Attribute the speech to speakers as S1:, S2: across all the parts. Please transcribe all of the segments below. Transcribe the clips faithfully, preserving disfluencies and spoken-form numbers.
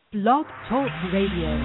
S1: Blog Talk Radio.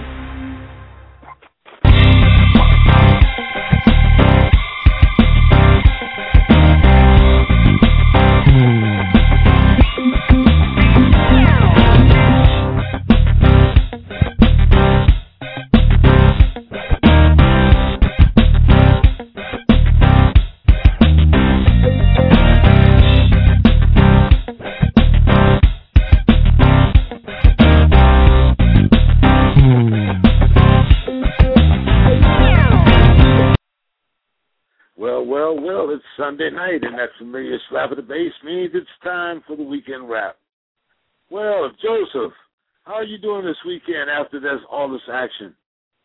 S2: Sunday night, and that familiar slap of the bass means it's time for the weekend wrap. Well, Joseph, how are you doing this weekend after this all this action?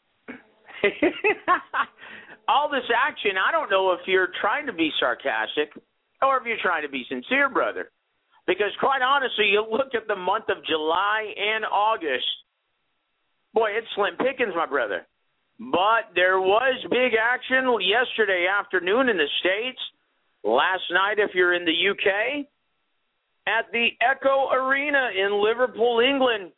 S3: All this action, I don't know if you're trying to be sarcastic or if you're trying to be sincere, brother. Because quite honestly, you look at the month of July and August, boy, it's slim pickings, my brother. But there was big action yesterday afternoon in the States. Last night, if you're in the U K, at the Echo Arena in Liverpool, England,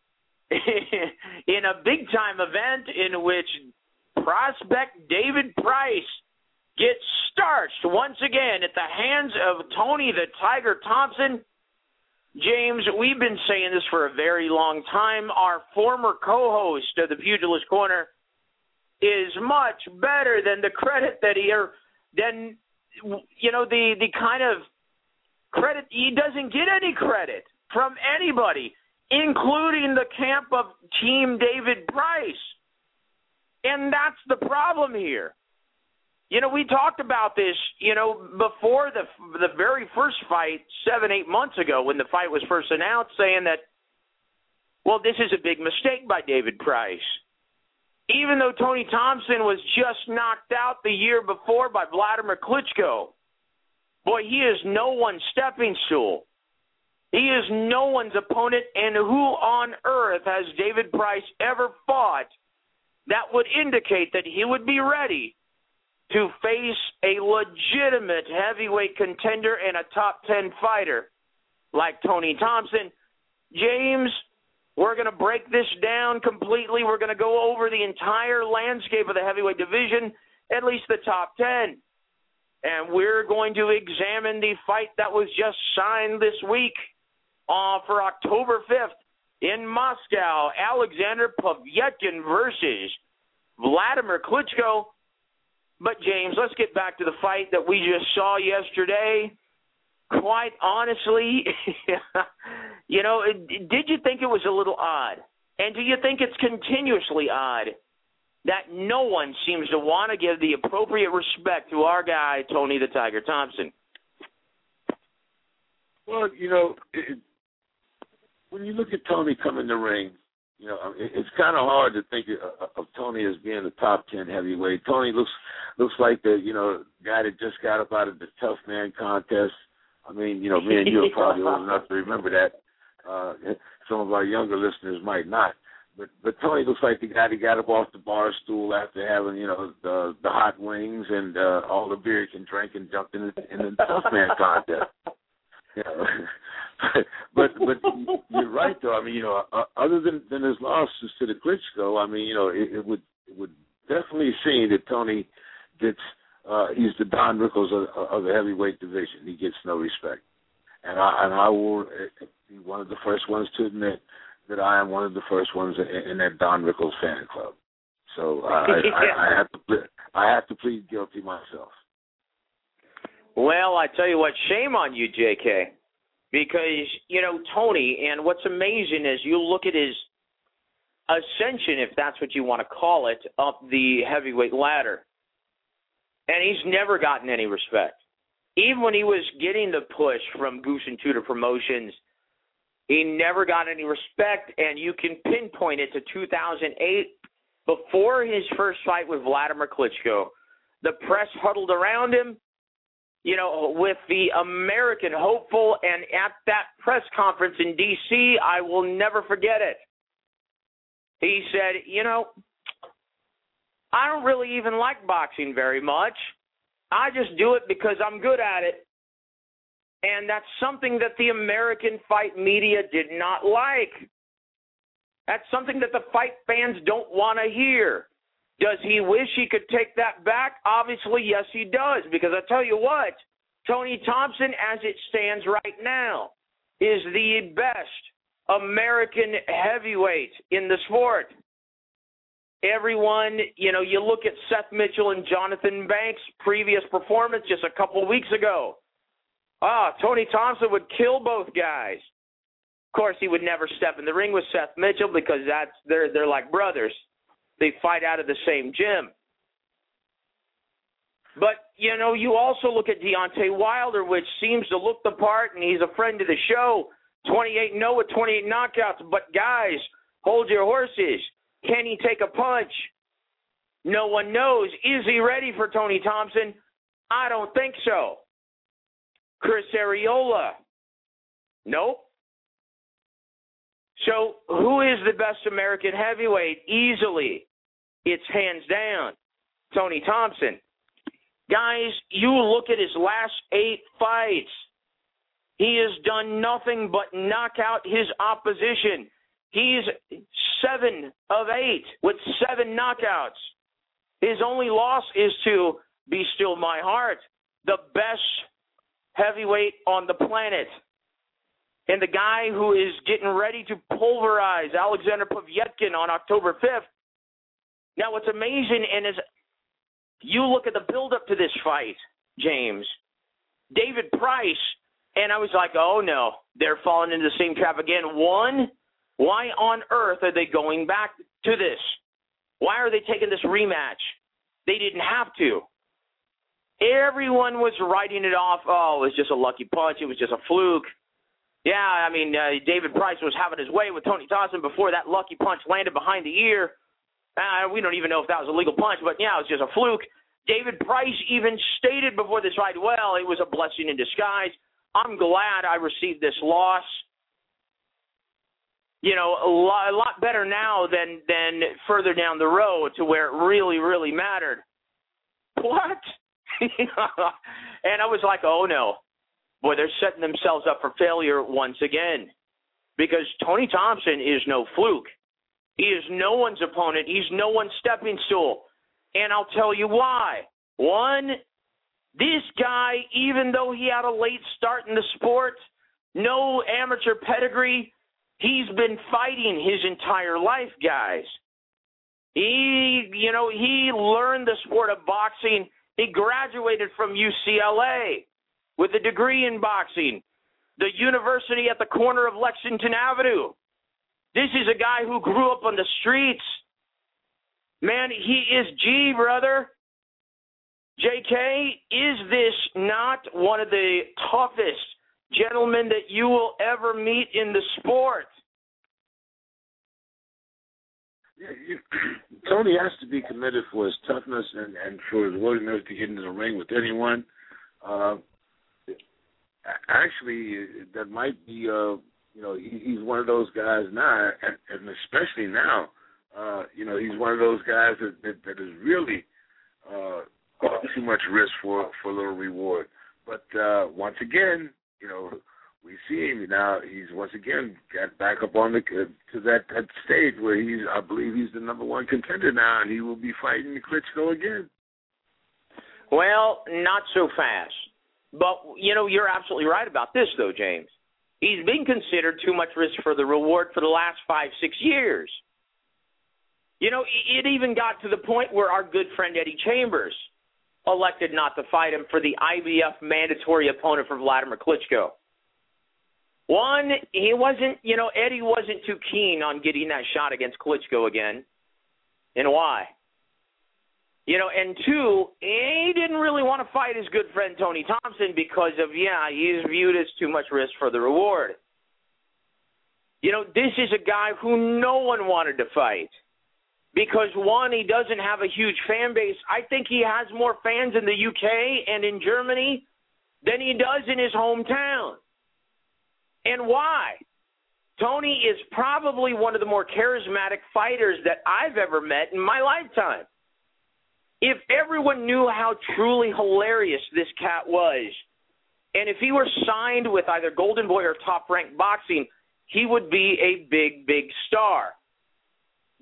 S3: in a big-time event in which prospect David Price gets starched once again at the hands of Tony the Tiger Thompson. James, we've been saying this for a very long time. Our former co-host of the Pugilist Corner is much better than the credit that he or than you know the the kind of credit he doesn't get any credit from anybody, including the camp of Team David Price. And that's the problem here. You know, we talked about this, you know, before the the very first fight seven, eight months ago when the fight was first announced, saying that, well, this is a big mistake by David Price. Even though Tony Thompson was just knocked out the year before by Vladimir Klitschko, boy, he is no one's stepping stool. He is no one's opponent, and who on earth has David Price ever fought that would indicate that he would be ready to face a legitimate heavyweight contender and a top ten fighter like Tony Thompson? James, we're going to break this down completely. We're going to go over the entire landscape of the heavyweight division, at least the top ten. And we're going to examine the fight that was just signed this week uh, for October fifth in Moscow. Alexander Povetkin versus Vladimir Klitschko. But, James, let's get back to the fight that we just saw yesterday. Quite honestly, you know, did you think it was a little odd? And do you think it's continuously odd that no one seems to want to give the appropriate respect to our guy, Tony the Tiger Thompson?
S2: Well, you know, it, when you look at Tony come in the ring, you know, it, it's kind of hard to think of, of Tony as being the top ten heavyweight. Tony looks looks like the, you know, guy that just got up out of the Tough Man contest. I mean, you know, me and you are probably old enough to remember that. Uh, some of our younger listeners might not. But but Tony looks like the guy that got up off the bar stool after having, you know, the the hot wings and uh, all the beer he can drink and jumped in the, in the Tough Man contest. You know. but but you're right though. I mean, you know, uh, other than, than his losses to the Klitschko, I mean, you know, it, it would it would definitely seem that Tony gets. Uh, he's the Don Rickles of, of the heavyweight division. He gets no respect, and I and I will be one of the first ones to admit that I am one of the first ones in, in that Don Rickles fan club. So I, I, I have to plead, I have to plead guilty myself.
S3: Well, I tell you what, shame on you, J K, because you know Tony. And what's amazing is you look at his ascension, if that's what you want to call it, up the heavyweight ladder. And he's never gotten any respect. Even when he was getting the push from Goose and Tudor Promotions, he never got any respect, and you can pinpoint it to two thousand eight, before his first fight with Vladimir Klitschko. The press huddled around him, you know, with the American hopeful, and at that press conference in D C, I will never forget it. He said, you know, I don't really even like boxing very much. I just do it because I'm good at it. And that's something that the American fight media did not like. That's something that the fight fans don't want to hear. Does he wish he could take that back? Obviously, yes, he does. Because I tell you what, Tony Thompson, as it stands right now, is the best American heavyweight in the sport. Everyone, you know, you look at Seth Mitchell and Jonathan Banks' previous performance just a couple of weeks ago. Ah, Tony Thompson would kill both guys. Of course, he would never step in the ring with Seth Mitchell because that's they're they're like brothers. They fight out of the same gym. But, you know, you also look at Deontay Wilder, which seems to look the part, and he's a friend of the show, twenty-eight and oh with twenty-eight knockouts. But, guys, hold your horses. Can he take a punch? No one knows. Is he ready for Tony Thompson? I don't think so. Chris Arreola? Nope. So, who is the best American heavyweight? Easily. It's hands down Tony Thompson. Guys, you look at his last eight fights. He has done nothing but knock out his opposition. He's seven of eight with seven knockouts. His only loss is to Be Still My Heart, the best heavyweight on the planet. And the guy who is getting ready to pulverize Alexander Povetkin on October fifth. Now, what's amazing, and as you look at the build-up to this fight, James, David Price, and I was like, oh, no, they're falling into the same trap again. One, why on earth are they going back to this? Why are they taking this rematch? They didn't have to. Everyone was writing it off. Oh, it was just a lucky punch. It was just a fluke. Yeah, I mean, uh, David Price was having his way with Tony Thompson before that lucky punch landed behind the ear. Uh, we don't even know if that was a legal punch, but yeah, it was just a fluke. David Price even stated before this fight, well, it was a blessing in disguise. I'm glad I received this loss. You know, a lot, a lot better now than, than further down the road to where it really, really mattered. What? And I was like, oh, no. Boy, they're setting themselves up for failure once again because Tony Thompson is no fluke. He is no one's opponent. He's no one's stepping stool. And I'll tell you why. One, this guy, even though he had a late start in the sport, no amateur pedigree, he's been fighting his entire life, guys. He, you know, he learned the sport of boxing. He graduated from U C L A with a degree in boxing, the university at the corner of Lexington Avenue. This is a guy who grew up on the streets. Man, he is G, brother. J K, is this not one of the toughest gentlemen that you will ever meet in the sport?
S2: Yeah, you, Tony has to be committed for his toughness and, and for his willingness to get into the ring with anyone. Uh, actually, that might be, uh, you know, he, he's one of those guys now, and, and especially now, uh, you know, he's one of those guys that, that, that is really uh, too much risk for, for a little reward. But uh, once again, you know, we see him now. He's once again got back up on the to that, that stage where he's, I believe, he's the number one contender now, and he will be fighting Klitschko again.
S3: Well, not so fast. But, you know, you're absolutely right about this, though, James. He's been considered too much risk for the reward for the last five, six years. You know, it even got to the point where our good friend Eddie Chambers elected not to fight him for the I B F mandatory opponent for Vladimir Klitschko. One, he wasn't, you know, Eddie wasn't too keen on getting that shot against Klitschko again. And why? You know, and two, he didn't really want to fight his good friend Tony Thompson because of, yeah, he's viewed as too much risk for the reward. You know, this is a guy who no one wanted to fight because, one, he doesn't have a huge fan base. I think he has more fans in the U K and in Germany than he does in his hometown. And why? Tony is probably one of the more charismatic fighters that I've ever met in my lifetime. If everyone knew how truly hilarious this cat was, and if he were signed with either Golden Boy or Top Rank Boxing, he would be a big, big star.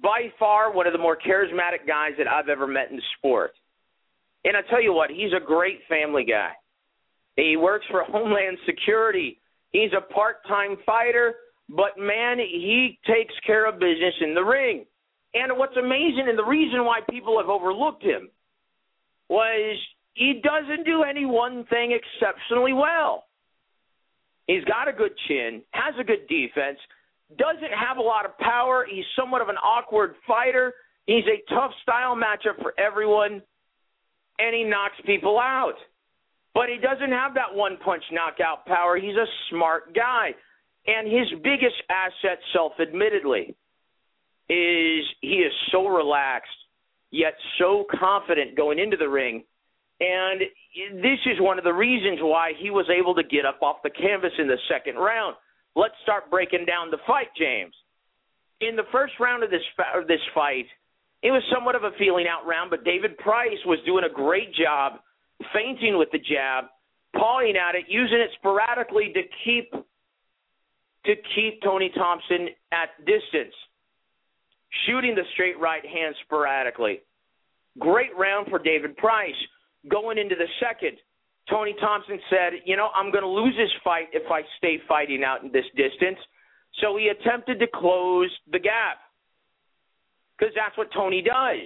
S3: by far one of the more charismatic guys that I've ever met in the sport. And I tell you what, he's a great family guy. He works for Homeland Security. He's a part-time fighter, but, man, he takes care of business in the ring. And what's amazing, and the reason why people have overlooked him, was he doesn't do any one thing exceptionally well. He's got a good chin, has a good defense, doesn't have a lot of power. He's somewhat of an awkward fighter. He's a tough style matchup for everyone, and he knocks people out. But he doesn't have that one-punch knockout power. He's a smart guy. And his biggest asset, self-admittedly, is he is so relaxed, yet so confident going into the ring. And this is one of the reasons why he was able to get up off the canvas in the second round. Let's start breaking down the fight, James. In the first round of this of this fight, it was somewhat of a feeling-out round, but David Price was doing a great job feinting with the jab, pawing at it, using it sporadically to keep to keep Tony Thompson at distance, shooting the straight right hand sporadically. Great round for David Price. Going into the second, Tony Thompson said, you know, I'm going to lose this fight if I stay fighting out in this distance. So he attempted to close the gap, because that's what Tony does.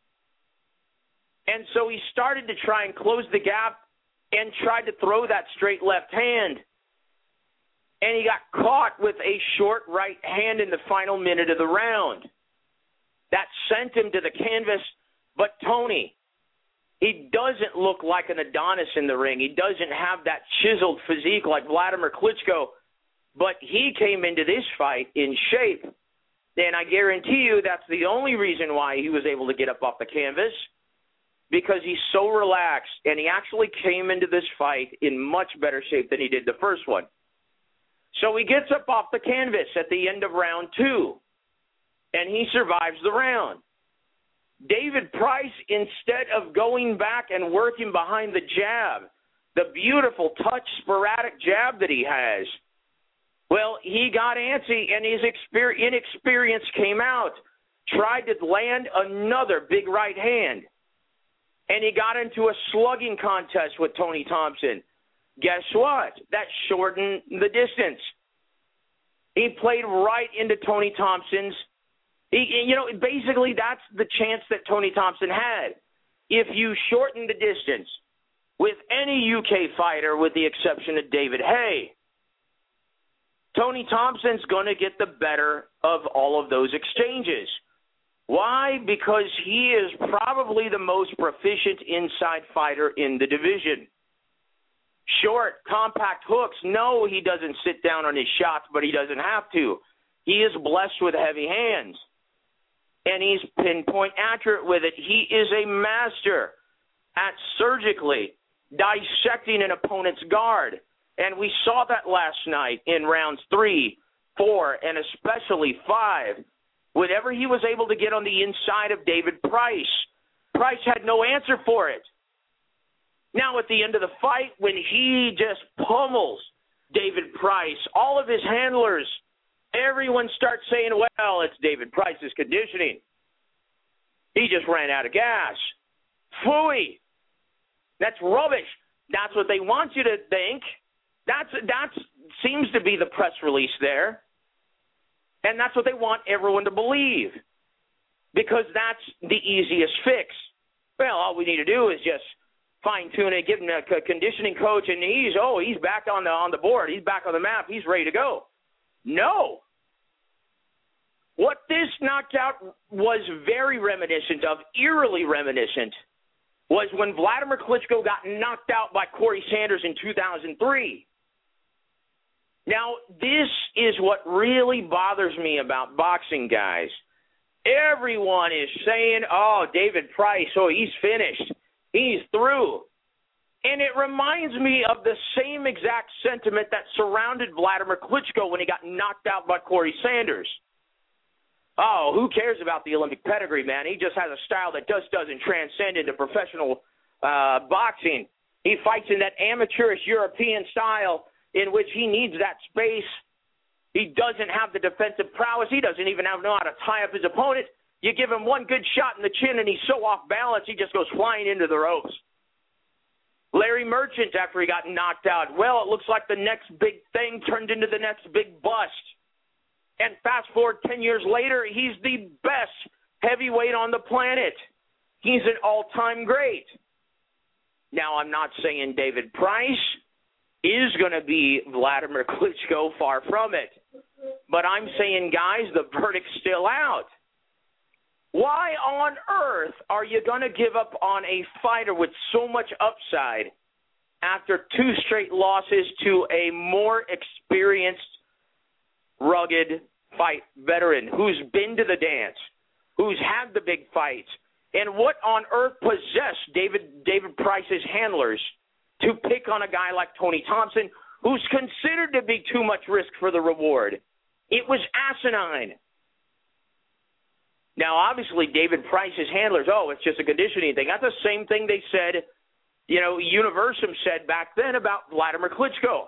S3: And so he started to try and close the gap and tried to throw that straight left hand. And he got caught with a short right hand in the final minute of the round. That sent him to the canvas. But Tony, he doesn't look like an Adonis in the ring. He doesn't have that chiseled physique like Vladimir Klitschko. But he came into this fight in shape. And I guarantee you that's the only reason why he was able to get up off the canvas, because he's so relaxed. And he actually came into this fight in much better shape than he did the first one. So he gets up off the canvas at the end of round two, and he survives the round. David Price, instead of going back and working behind the jab, the beautiful touch, sporadic jab that he has, well, he got antsy, and his inexperience came out, tried to land another big right hand, and he got into a slugging contest with Tony Thompson. Guess what? That shortened the distance. He played right into Tony Thompson's. He, you know, basically that's the chance that Tony Thompson had. If you shorten the distance with any U K fighter, with the exception of David Haye, Tony Thompson's going to get the better of all of those exchanges. Why? Because he is probably the most proficient inside fighter in the division. Short, compact hooks. No, he doesn't sit down on his shots, but he doesn't have to. He is blessed with heavy hands, and he's pinpoint accurate with it. He is a master at surgically dissecting an opponent's guard, and we saw that last night in rounds three, four, and especially five. Whenever he was able to get on the inside of David Price, Price had no answer for it. Now, at the end of the fight, when he just pummels David Price, all of his handlers, everyone starts saying, well, it's David Price's conditioning. He just ran out of gas. Phooey. That's rubbish. That's what they want you to think. That's that seems to be the press release there. And that's what they want everyone to believe, because that's the easiest fix. Well, all we need to do is just fine-tune it, give him a conditioning coach, and he's, oh, he's back on the on the board. He's back on the map. He's ready to go. No. What this knockout was very reminiscent of, eerily reminiscent, was when Vladimir Klitschko got knocked out by Corey Sanders in two thousand three. Now, this is what really bothers me about boxing, guys. Everyone is saying, oh, David Price, oh, he's finished. He's through. And it reminds me of the same exact sentiment that surrounded Vladimir Klitschko when he got knocked out by Corey Sanders. Oh, who cares about the Olympic pedigree, man? He just has a style that just doesn't transcend into professional uh, boxing. He fights in that amateurish European style in which he needs that space. He doesn't have the defensive prowess. He doesn't even have, know how to tie up his opponent. You give him one good shot in the chin, and he's so off balance, he just goes flying into the ropes. Larry Merchant, after he got knocked out, well, it looks like the next big thing turned into the next big bust. And fast forward ten years later, he's the best heavyweight on the planet. He's an all-time great. Now, I'm not saying David Price is going to be Vladimir Klitschko, far from it. But I'm saying, guys, the verdict's still out. Why on earth are you going to give up on a fighter with so much upside after two straight losses to a more experienced, rugged fight veteran who's been to the dance, who's had the big fights? And what on earth possessed David David Price's handlers to pick on a guy like Tony Thompson, who's considered to be too much risk for the reward? It was asinine. Now, obviously, David Price's handlers, oh, it's just a conditioning thing. That's the same thing they said, you know, Universum said back then about Vladimir Klitschko.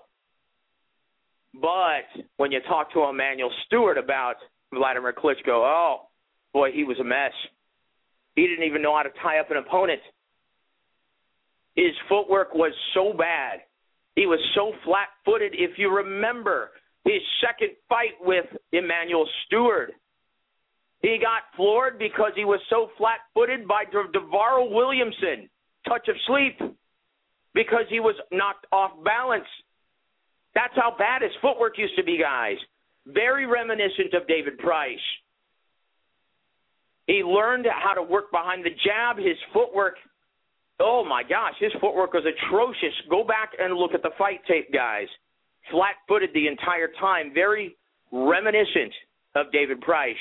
S3: But when you talk to Emmanuel Stewart about Vladimir Klitschko, oh, boy, he was a mess. He didn't even know how to tie up an opponent. His footwork was so bad. He was so flat-footed. If you remember his second fight with Emmanuel Stewart, he got floored because he was so flat-footed by DeVarl Williamson, touch of sleep, because he was knocked off balance. That's how bad his footwork used to be, guys. Very reminiscent of David Price. He learned how to work behind the jab. His footwork, oh, my gosh, his footwork was atrocious. Go back and look at the fight tape, guys. Flat-footed the entire time. Very reminiscent of David Price.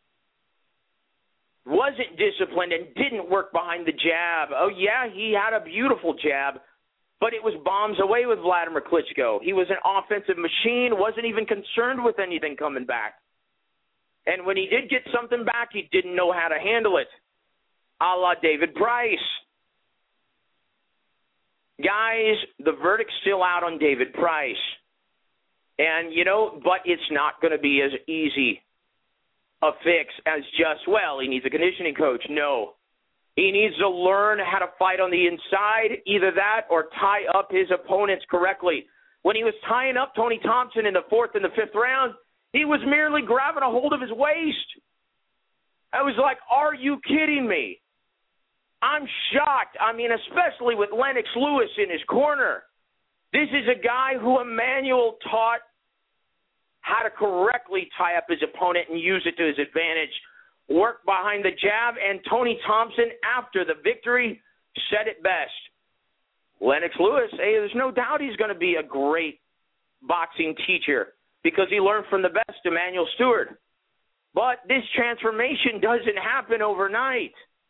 S3: Wasn't disciplined and didn't work behind the jab. Oh, yeah, he had a beautiful jab, but it was bombs away with Vladimir Klitschko. He was an offensive machine, wasn't even concerned with anything coming back. And when he did get something back, he didn't know how to handle it, a la David Price. Guys, the verdict's still out on David Price. And, you know, but it's not going to be as easy a fix as just, well, he needs a conditioning coach. No. He needs to learn how to fight on the inside, either that or tie up his opponents correctly. When he was tying up Tony Thompson in the fourth and the fifth round, he was merely grabbing a hold of his waist. I was like, are you kidding me? I'm shocked. I mean, especially with Lennox Lewis in his corner. This is a guy who Emmanuel taught how to correctly tie up his opponent and use it to his advantage, work behind the jab, and Tony Thompson, after the victory, said it best. Lennox Lewis, hey, there's no doubt he's going to be a great boxing teacher because he learned from the best, Emmanuel Stewart. But this transformation doesn't happen overnight.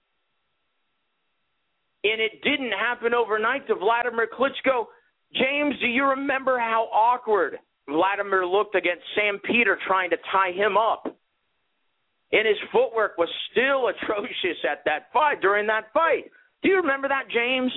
S3: And it didn't happen overnight to Vladimir Klitschko. James, do you remember how awkward Vladimir looked against Sam Peter trying to tie him up? And his footwork was still atrocious at that fight, during that fight. Do you remember that, James?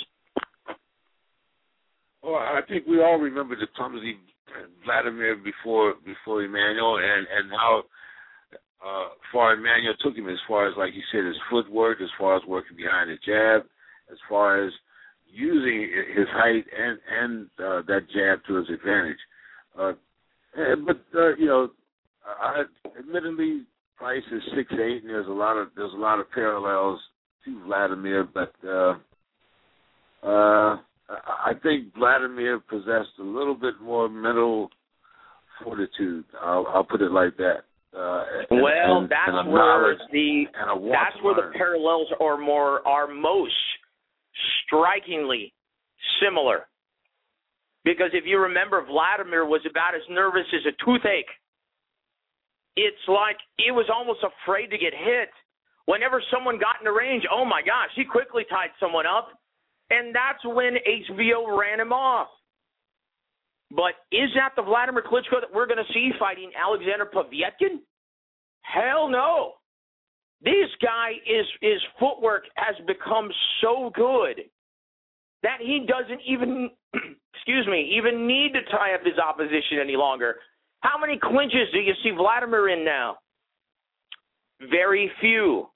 S2: Well, I think we all remember the clumsy Vladimir before before Emmanuel, and, and how uh, far Emmanuel took him, as far as, like you said, his footwork, as far as working behind the jab, as far as using his height and, and uh, that jab to his advantage. Uh, but, uh, you know, I, admittedly, Price is six eight, and there's a lot of there's a lot of parallels to Vladimir, but uh, uh, I think Vladimir possessed a little bit more mental fortitude. I'll, I'll put it like that. Uh, and,
S3: well,
S2: and,
S3: that's
S2: and
S3: where the that's where the parallels are more are most strikingly similar. Because if you remember, Vladimir was about as nervous as a toothache. It's like he was almost afraid to get hit. Whenever someone got in the range, oh my gosh, he quickly tied someone up. And that's when H B O ran him off. But is that the Vladimir Klitschko that we're going to see fighting Alexander Povetkin? Hell no. This guy, is his footwork has become so good that he doesn't even, excuse me, even need to tie up his opposition any longer. How many clinches do you see Vladimir in now? Very few.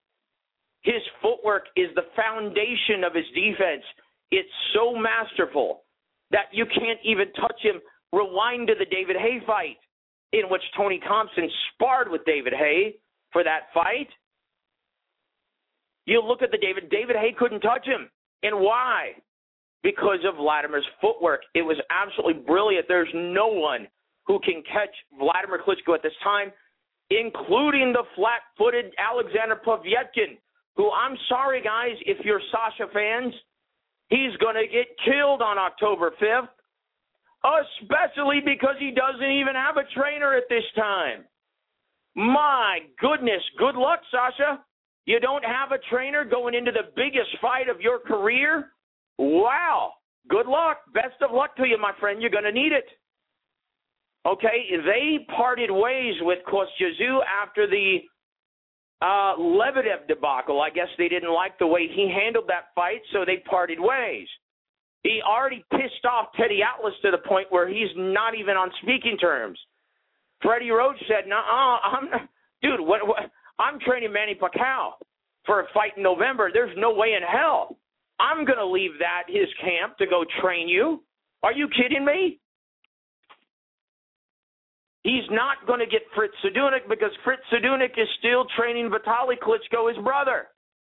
S3: His footwork is the foundation of his defense. It's so masterful that you can't even touch him. Rewind to the David Haye fight in which Tony Thompson sparred with David Haye for that fight. You look at the David, David Haye couldn't touch him. And why? Because of Vladimir's footwork. It was absolutely brilliant. There's no one who can catch Vladimir Klitschko at this time, including the flat-footed Alexander Povetkin, who, I'm sorry, guys, if you're Sasha fans, he's going to get killed on October fifth, especially because he doesn't even have a trainer at this time. My goodness, good luck, Sasha. You don't have a trainer going into the biggest fight of your career? Wow. Good luck. Best of luck to you, my friend. You're going to need it. Okay, they parted ways with Kostya after the uh, Lebedev debacle. I guess they didn't like the way he handled that fight, so they parted ways. He already pissed off Teddy Atlas to the point where he's not even on speaking terms. Freddie Roach said, "Nuh-uh, I'm not, dude, what, what, I'm training Manny Pacquiao for a fight in November. There's no way in hell I'm going to leave that, his camp, to go train you. Are you kidding me?" He's not going to get Fritz Sadunik because Fritz Sadunik is still training Vitaly Klitschko, his brother.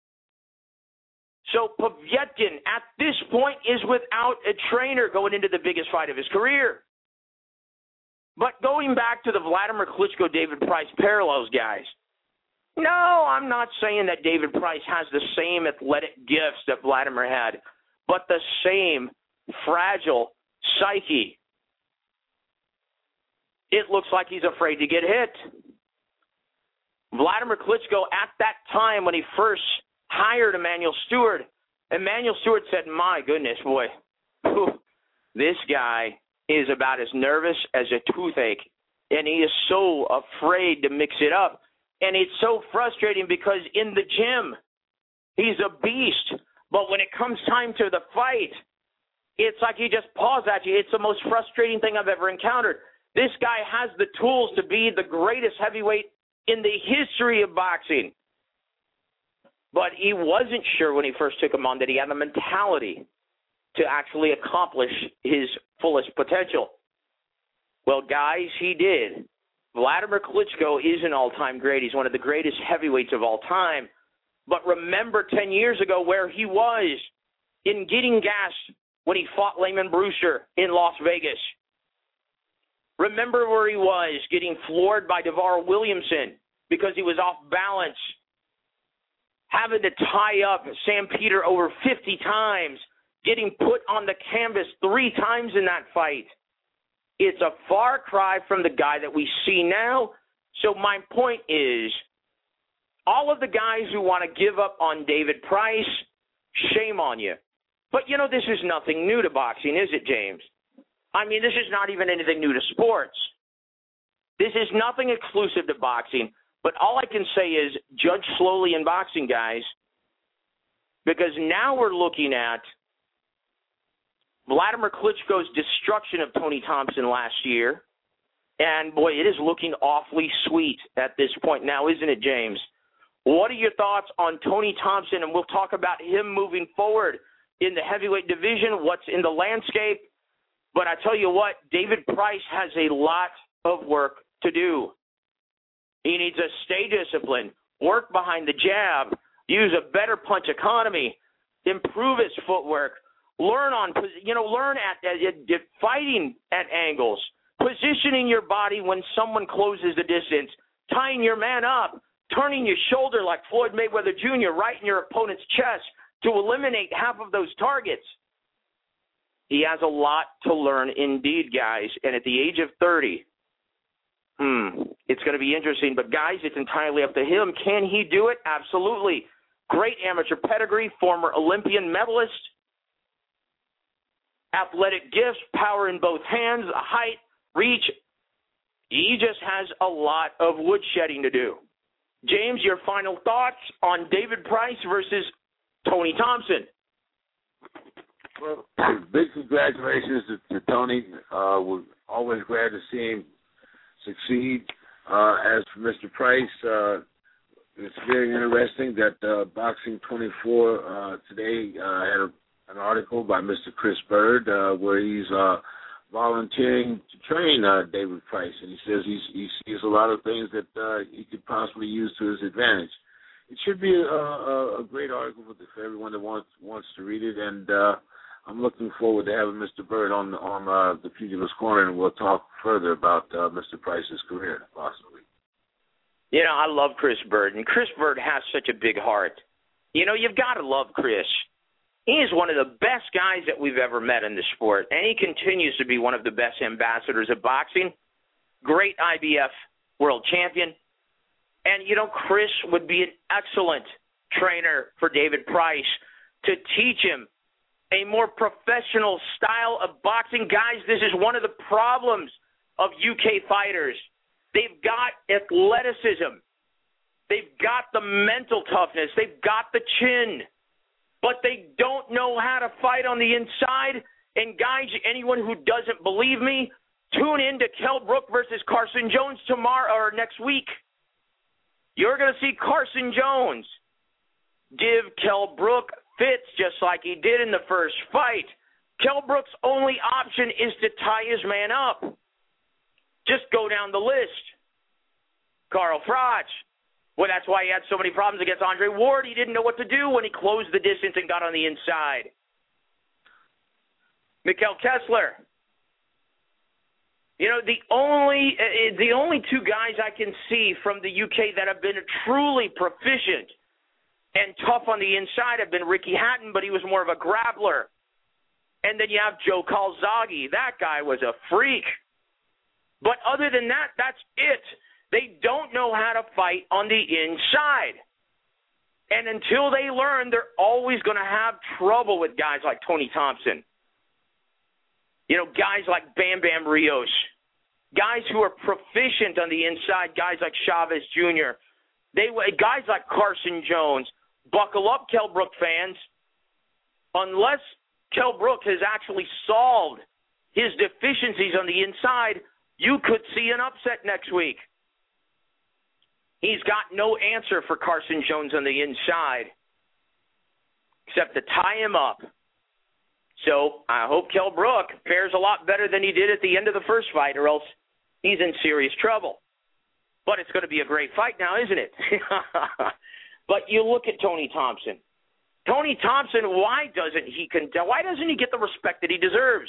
S3: So Povetkin, at this point, is without a trainer going into the biggest fight of his career. But going back to the Vladimir Klitschko-David Price parallels, guys, no, I'm not saying that David Price has the same athletic gifts that Vladimir had, but the same fragile psyche. It looks like he's afraid to get hit. Vladimir Klitschko, at that time when he first hired Emanuel Stewart, Emanuel Stewart said, "My goodness, boy, this guy is about as nervous as a toothache, and he is so afraid to mix it up." And it's so frustrating because in the gym, he's a beast. But when it comes time to the fight, it's like he just paws at you. It's the most frustrating thing I've ever encountered. This guy has the tools to be the greatest heavyweight in the history of boxing. But he wasn't sure when he first took him on that he had the mentality to actually accomplish his fullest potential. Well, guys, he did. Vladimir Klitschko is an all-time great. He's one of the greatest heavyweights of all time. But remember ten years ago where he was in getting gassed when he fought Layman Brewster in Las Vegas. Remember where he was getting floored by DeVar Williamson because he was off balance, having to tie up Sam Peter over fifty times, getting put on the canvas three times in that fight. It's a far cry from the guy that we see now. So my point is, all of the guys who want to give up on David Price, shame on you. But, you know, this is nothing new to boxing, is it, James? I mean, this is not even anything new to sports. This is nothing exclusive to boxing. But all I can say is judge slowly in boxing, guys, because now we're looking at Vladimir Klitschko's destruction of Tony Thompson last year. And, boy, it is looking awfully sweet at this point now, isn't it, James? What are your thoughts on Tony Thompson? And we'll talk about him moving forward in the heavyweight division, what's in the landscape. But I tell you what, David Price has a lot of work to do. He needs to stay disciplined, work behind the jab, use a better punch economy, improve his footwork, learn on, you know, learn at, at, at fighting at angles, positioning your body when someone closes the distance, tying your man up, turning your shoulder like Floyd Mayweather Junior right in your opponent's chest to eliminate half of those targets. He has a lot to learn indeed, guys. And at the age of thirty, hmm, it's going to be interesting. But, guys, it's entirely up to him. Can he do it? Absolutely. Great amateur pedigree, former Olympian medalist, athletic gifts, power in both hands, height, reach. He just has a lot of woodshedding to do. James, your final thoughts on David Price versus Tony Thompson?
S2: Well, big congratulations to, to Tony. Uh, we're always glad to see him succeed. Uh, as for Mister Price, uh, It's very interesting that uh, Boxing twenty-four uh, today uh, had a, an article by Mister Chris Bird uh, where he's uh, volunteering to train uh, David Price, and he says he's, he sees a lot of things that uh, he could possibly use to his advantage. It should be a, a, a great article for, for everyone that wants wants to read it, and uh, I'm looking forward to having Mister Bird on on uh, the Pugilist Corner, and we'll talk further about uh, Mister Price's career, possibly.
S3: You know, I love Chris Bird, and Chris Bird has such a big heart. You know, you've got to love Chris. He is one of the best guys that we've ever met in the sport, and he continues to be one of the best ambassadors of boxing. Great I B F world champion. And, you know, Chris would be an excellent trainer for David Price to teach him a more professional style of boxing. Guys, this is one of the problems of U K fighters. They've got athleticism. They've got the mental toughness. They've got the chin. But they don't know how to fight on the inside. And, guys, anyone who doesn't believe me, tune in to Kell Brook versus Carson Jones tomorrow or next week. You're going to see Carson Jones give Kell Brook fits just like he did in the first fight. Kell Brook's only option is to tie his man up. Just go down the list. Carl Froch. Well, that's why he had so many problems against Andre Ward. He didn't know what to do when he closed the distance and got on the inside. Mikkel Kessler. You know, the only uh, the only two guys I can see from the U K that have been truly proficient and tough on the inside have been Ricky Hatton, but he was more of a grappler. And then you have Joe Calzaghe. That guy was a freak. But other than that, that's it. They don't know how to fight on the inside. And until they learn, they're always going to have trouble with guys like Tony Thompson. You know, guys like Bam Bam Rios. Guys who are proficient on the inside, guys like Chavez Junior They guys like Carson Jones. Buckle up, Kell Brook fans. Unless Kell Brook has actually solved his deficiencies on the inside, you could see an upset next week. He's got no answer for Carson Jones on the inside except to tie him up. So I hope Kell Brook fares a lot better than he did at the end of the first fight, or else he's in serious trouble. But it's going to be a great fight now, isn't it? But you look at Tony Thompson. Tony Thompson, why doesn't he why doesn't he get the respect that he deserves?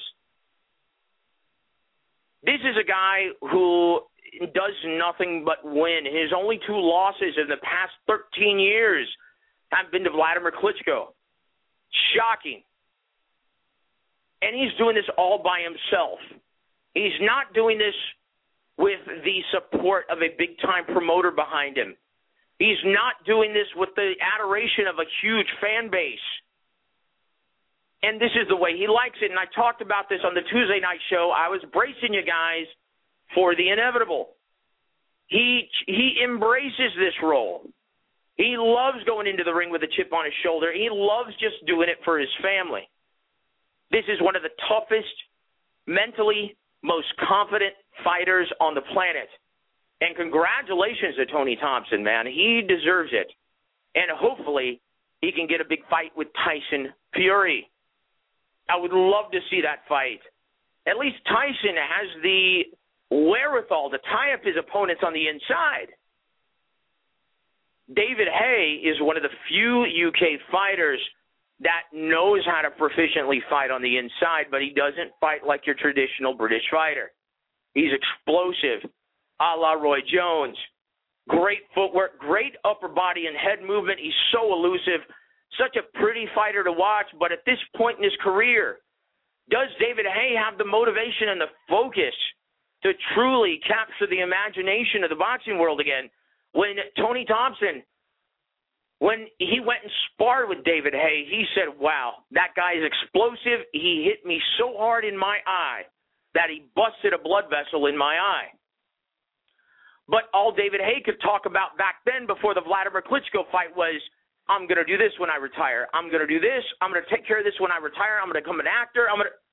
S3: This is a guy who does nothing but win. His only two losses in the past thirteen years have been to Vladimir Klitschko. Shocking. And he's doing this all by himself. He's not doing this with the support of a big-time promoter behind him. He's not doing this with the adoration of a huge fan base. And this is the way he likes it. And I talked about this on the Tuesday night show. I was bracing you guys for the inevitable. He he embraces this role. He loves going into the ring with a chip on his shoulder. He loves just doing it for his family. This is one of the toughest, mentally most confident fighters on the planet. And congratulations to Tony Thompson, man. He deserves it. And hopefully he can get a big fight with Tyson Fury. I would love to see that fight. At least Tyson has the wherewithal to tie up his opponents on the inside. David Haye is one of the few U K fighters that knows how to proficiently fight on the inside, but he doesn't fight like your traditional British fighter. He's explosive, a la Roy Jones. Great footwork, great upper body and head movement. He's so elusive. Such a pretty fighter to watch, but at this point in his career, does David Haye have the motivation and the focus to truly capture the imagination of the boxing world again? When Tony Thompson, when he went and sparred with David Haye, he said, wow, that guy is explosive. He hit me so hard in my eye that he busted a blood vessel in my eye. But all David Haye could talk about back then before the Vladimir Klitschko fight was, I'm going to do this when I retire. I'm going to do this. I'm going to take care of this when I retire. I'm going to become an actor. I'm going to...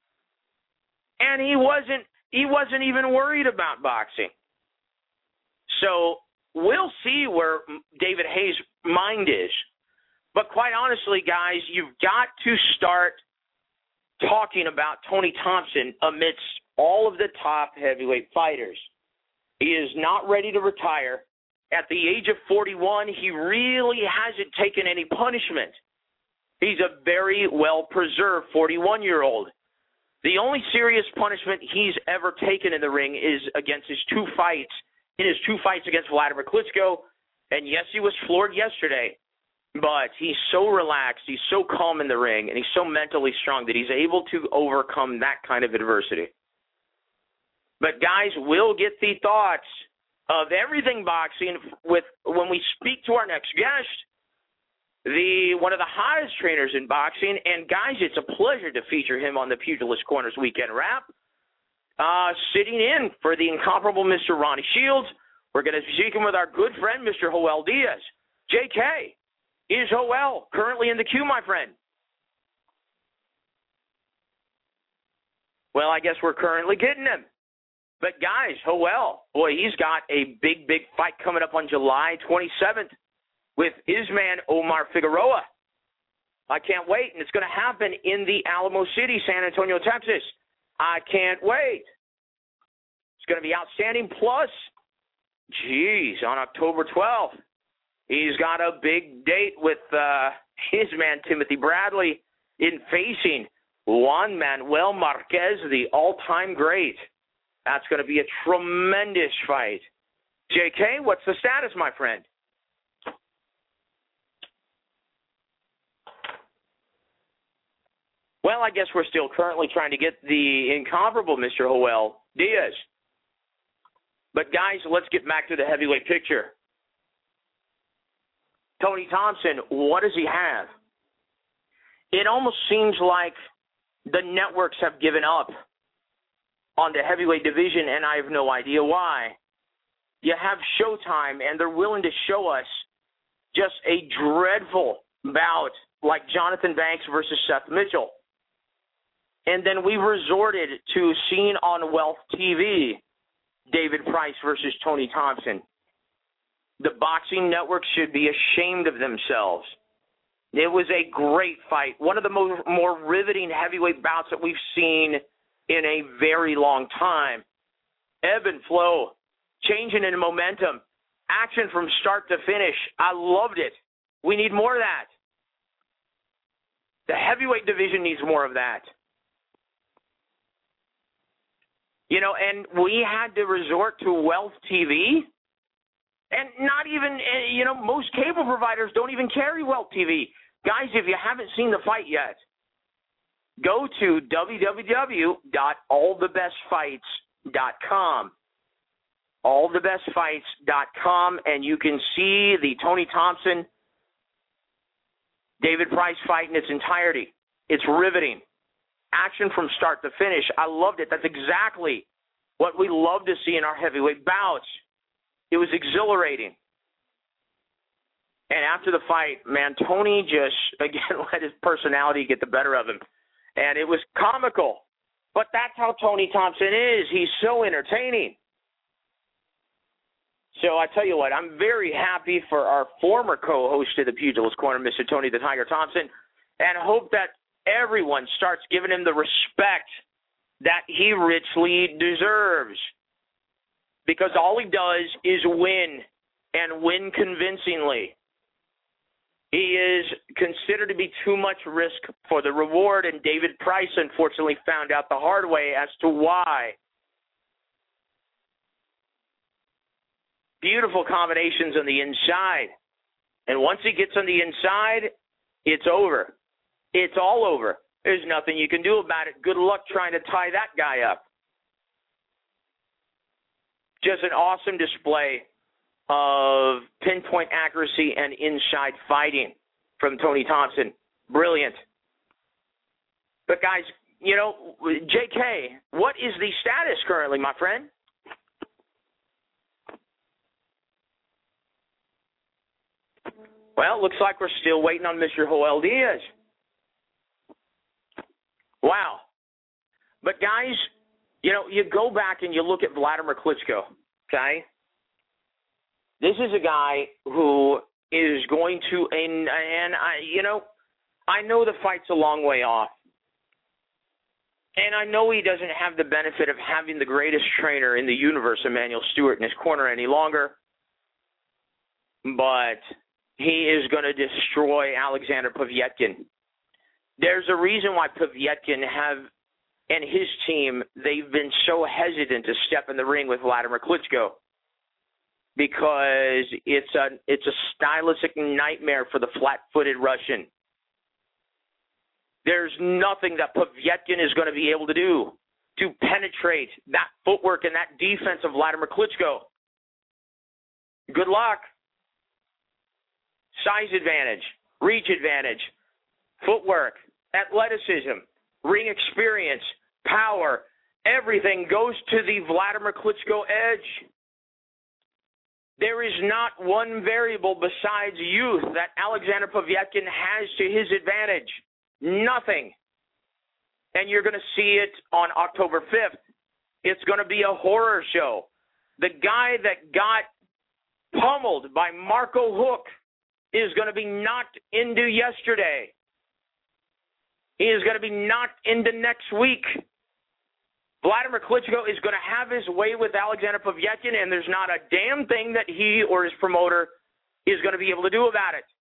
S3: And he wasn't, he wasn't even worried about boxing. So we'll see where David Haye's mind is. But quite honestly, guys, you've got to start talking about Tony Thompson amidst all of the top heavyweight fighters. He is not ready to retire. At the age of forty-one, he really hasn't taken any punishment. He's a very well-preserved forty-one-year-old. The only serious punishment he's ever taken in the ring is against his two fights, in his two fights against Vladimir Klitschko. And yes, he was floored yesterday, but he's so relaxed, he's so calm in the ring, and he's so mentally strong that he's able to overcome that kind of adversity. But guys, we'll get the thoughts of everything boxing with when we speak to our next guest, the one of the hottest trainers in boxing. And guys, it's a pleasure to feature him on the Pugilist Corners Weekend Wrap. Uh, sitting in for the incomparable Mister Ronnie Shields, we're going to be speaking with our good friend, Mister Joel Diaz. J K, is Joel currently in the queue, my friend? Well, I guess we're currently getting him. But guys, Joel, boy, he's got a big, big fight coming up on July twenty-seventh with his man Omar Figueroa. I can't wait, and it's going to happen in the Alamo City, San Antonio, Texas. I can't wait. It's going to be outstanding. Plus, geez, on October twelfth, he's got a big date with uh, his man Timothy Bradley in facing Juan Manuel Marquez, the all-time great. That's going to be a tremendous fight. J K, what's the status, my friend? Well, I guess we're still currently trying to get the incomparable Mister Joel Diaz. But, guys, let's get back to the heavyweight picture. Tony Thompson, what does he have? It almost seems like the networks have given up on the heavyweight division, and I have no idea why. You have Showtime, and they're willing to show us just a dreadful bout like Jonathan Banks versus Seth Mitchell. And then we resorted to seeing on Wealth T V David Price versus Tony Thompson. The boxing networks should be ashamed of themselves. It was a great fight, one of the most, more riveting heavyweight bouts that we've seen in a very long time. Ebb and flow, changing in momentum, action from start to finish. I loved it. We need more of that. The heavyweight division needs more of that. You know, and we had to resort to Wealth T V. And not even, you know, most cable providers don't even carry Wealth T V. Guys, if you haven't seen the fight yet, go to w w w dot all the best fights dot com. all the best fights dot com, and you can see the Tony Thompson David Price fight in its entirety. It's riveting. Action from start to finish. I loved it. That's exactly what we love to see in our heavyweight bouts. It was exhilarating. And after the fight, man, Tony just, again, let his personality get the better of him. And it was comical. But that's how Tony Thompson is. He's so entertaining. So I tell you what, I'm very happy for our former co-host of the Pugilist Corner, Mister Tony the Tiger Thompson, and hope that everyone starts giving him the respect that he richly deserves. Because all he does is win, and win convincingly. He is considered to be too much risk for the reward, and David Price unfortunately found out the hard way as to why. Beautiful combinations on the inside. And once he gets on the inside, it's over. It's all over. There's nothing you can do about it. Good luck trying to tie that guy up. Just an awesome display of pinpoint accuracy and inside fighting from Tony Thompson. Brilliant. But, guys, you know, J K, what is the status currently, my friend? Well, looks like we're still waiting on Mister Joel Diaz. Wow. But, guys, you know, you go back and you look at Vladimir Klitschko, okay? This is a guy who is going to, and, and I, you know, I know the fight's a long way off. And I know he doesn't have the benefit of having the greatest trainer in the universe, Emanuel Stewart, in his corner any longer. But he is going to destroy Alexander Povetkin. There's a reason why Povetkin have, and his team, they've been so hesitant to step in the ring with Vladimir Klitschko. Because it's a, it's a stylistic nightmare for the flat-footed Russian. There's nothing that Povetkin is going to be able to do to penetrate that footwork and that defense of Vladimir Klitschko. Good luck. Size advantage, reach advantage, footwork, athleticism, ring experience, power, everything goes to the Vladimir Klitschko edge. There is not one variable besides youth that Alexander Povetkin has to his advantage. Nothing. And you're going to see it on October fifth. It's going to be a horror show. The guy that got pummeled by Marco Huck is going to be knocked into yesterday. He is going to be knocked into next week. Vladimir Klitschko is going to have his way with Alexander Povetkin, and there's not a damn thing that he or his promoter is going to be able to do about it.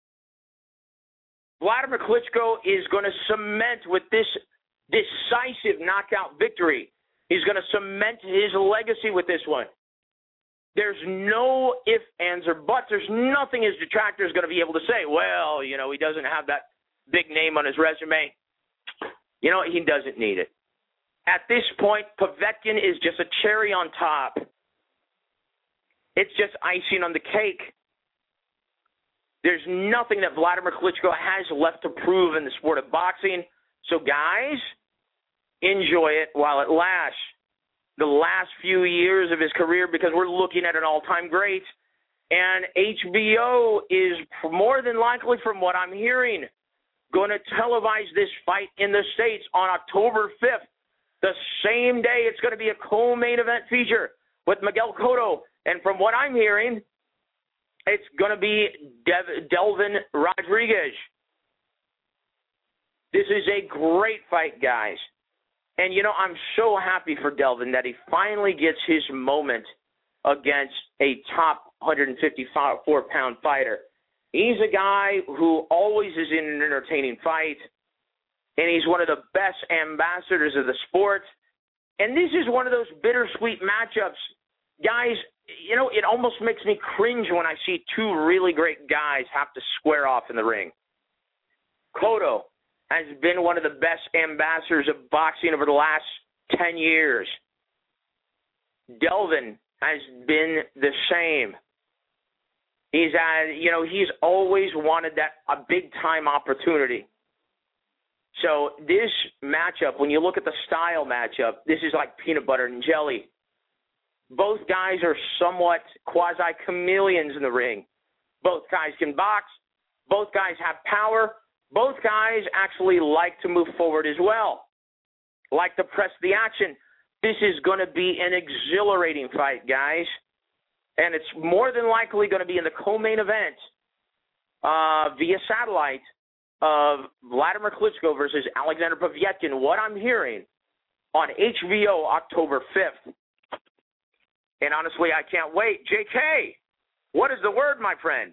S3: Vladimir Klitschko is going to cement with this decisive knockout victory. He's going to cement his legacy with this one. There's no ifs, ands, or buts. There's nothing his detractor is going to be able to say, well, you know, he doesn't have that big name on his resume. You know, he doesn't need it. At this point, Povetkin is just a cherry on top. It's just icing on the cake. There's nothing that Vladimir Klitschko has left to prove in the sport of boxing. So, guys, enjoy it while it lasts. The last few years of his career, because we're looking at an all-time great. And H B O is more than likely, from what I'm hearing, going to televise this fight in the States on October fifth. The same day it's going to be a co-main event feature with Miguel Cotto. And from what I'm hearing, it's going to be Dev- Delvin Rodriguez. This is a great fight, guys. And, you know, I'm so happy for Delvin that he finally gets his moment against a top one fifty-four pound fighter. He's a guy who always is in an entertaining fight, and he's one of the best ambassadors of the sport. And this is one of those bittersweet matchups. Guys, you know, it almost makes me cringe when I see two really great guys have to square off in the ring. Cotto has been one of the best ambassadors of boxing over the last ten years. Delvin has been the same. He's had, you know, he's always wanted that a big time opportunity. So this matchup, when you look at the style matchup, this is like peanut butter and jelly. Both guys are somewhat quasi-chameleons in the ring. Both guys can box. Both guys have power. Both guys actually like to move forward as well, like to press the action. This is going to be an exhilarating fight, guys. And it's more than likely going to be in the co-main event uh, via satellite of Vladimir Klitschko versus Alexander Povetkin. What I'm hearing on H B O October fifth. And honestly, I can't wait. J K, what is the word, my friend?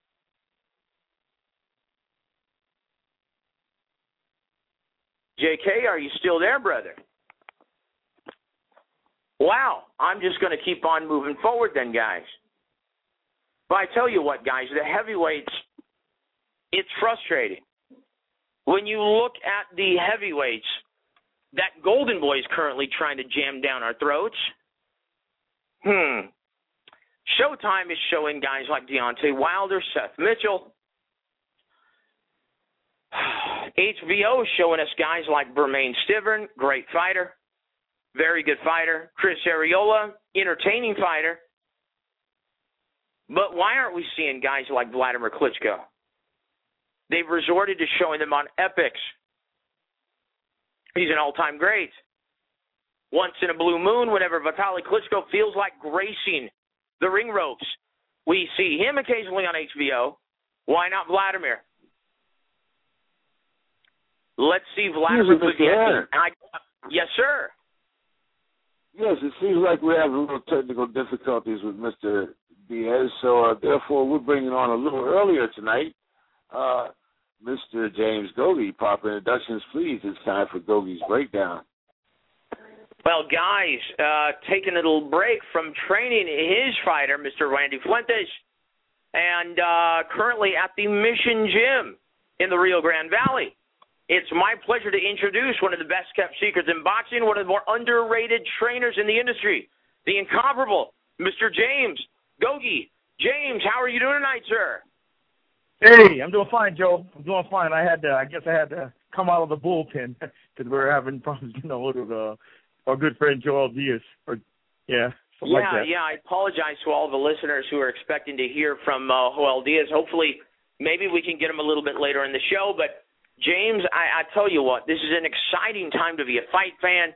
S3: J K, are you still there, brother? Wow, I'm just going to keep on moving forward then, guys. But I tell you what, guys, the heavyweights, it's frustrating. When you look at the heavyweights that Golden Boy is currently trying to jam down our throats, hmm, Showtime is showing guys like Deontay Wilder, Seth Mitchell. H B O is showing us guys like Bermane Stiverne, great fighter, very good fighter. Chris Arreola, entertaining fighter. But why aren't we seeing guys like Vladimir Klitschko? They've resorted to showing them on Epics. He's an all-time great. Once in a blue moon, whenever Vitaly Klitschko feels like gracing the ring ropes, We see him occasionally on H B O. Why not Vladimir? Let's see Vladimir Pugliese. Yes, sir.
S2: Yes, it seems like we're having a little technical difficulties with Mister Diaz, so uh, therefore we're bringing on a little earlier tonight uh, Mister James Gogi. Proper introductions, please. It's time for Gogi's Breakdown.
S3: Well, guys, uh, taking a little break from training his fighter, Mister Randy Fuentes, and uh, currently at the Mission Gym in the Rio Grande Valley. It's my pleasure to introduce one of the best-kept secrets in boxing, one of the more underrated trainers in the industry, the incomparable Mister James Gogi. James, how are you doing tonight, sir?
S4: Hey, I'm doing fine, Joe. I'm doing fine. I had to, I guess I had to come out of the bullpen because we were having problems getting a hold of uh, our good friend Joel Diaz. Or, yeah, something
S3: yeah,
S4: like that.
S3: Yeah, I apologize to all the listeners who are expecting to hear from uh, Joel Diaz. Hopefully, maybe we can get him a little bit later in the show, but James, I, I tell you what, this is an exciting time to be a fight fan.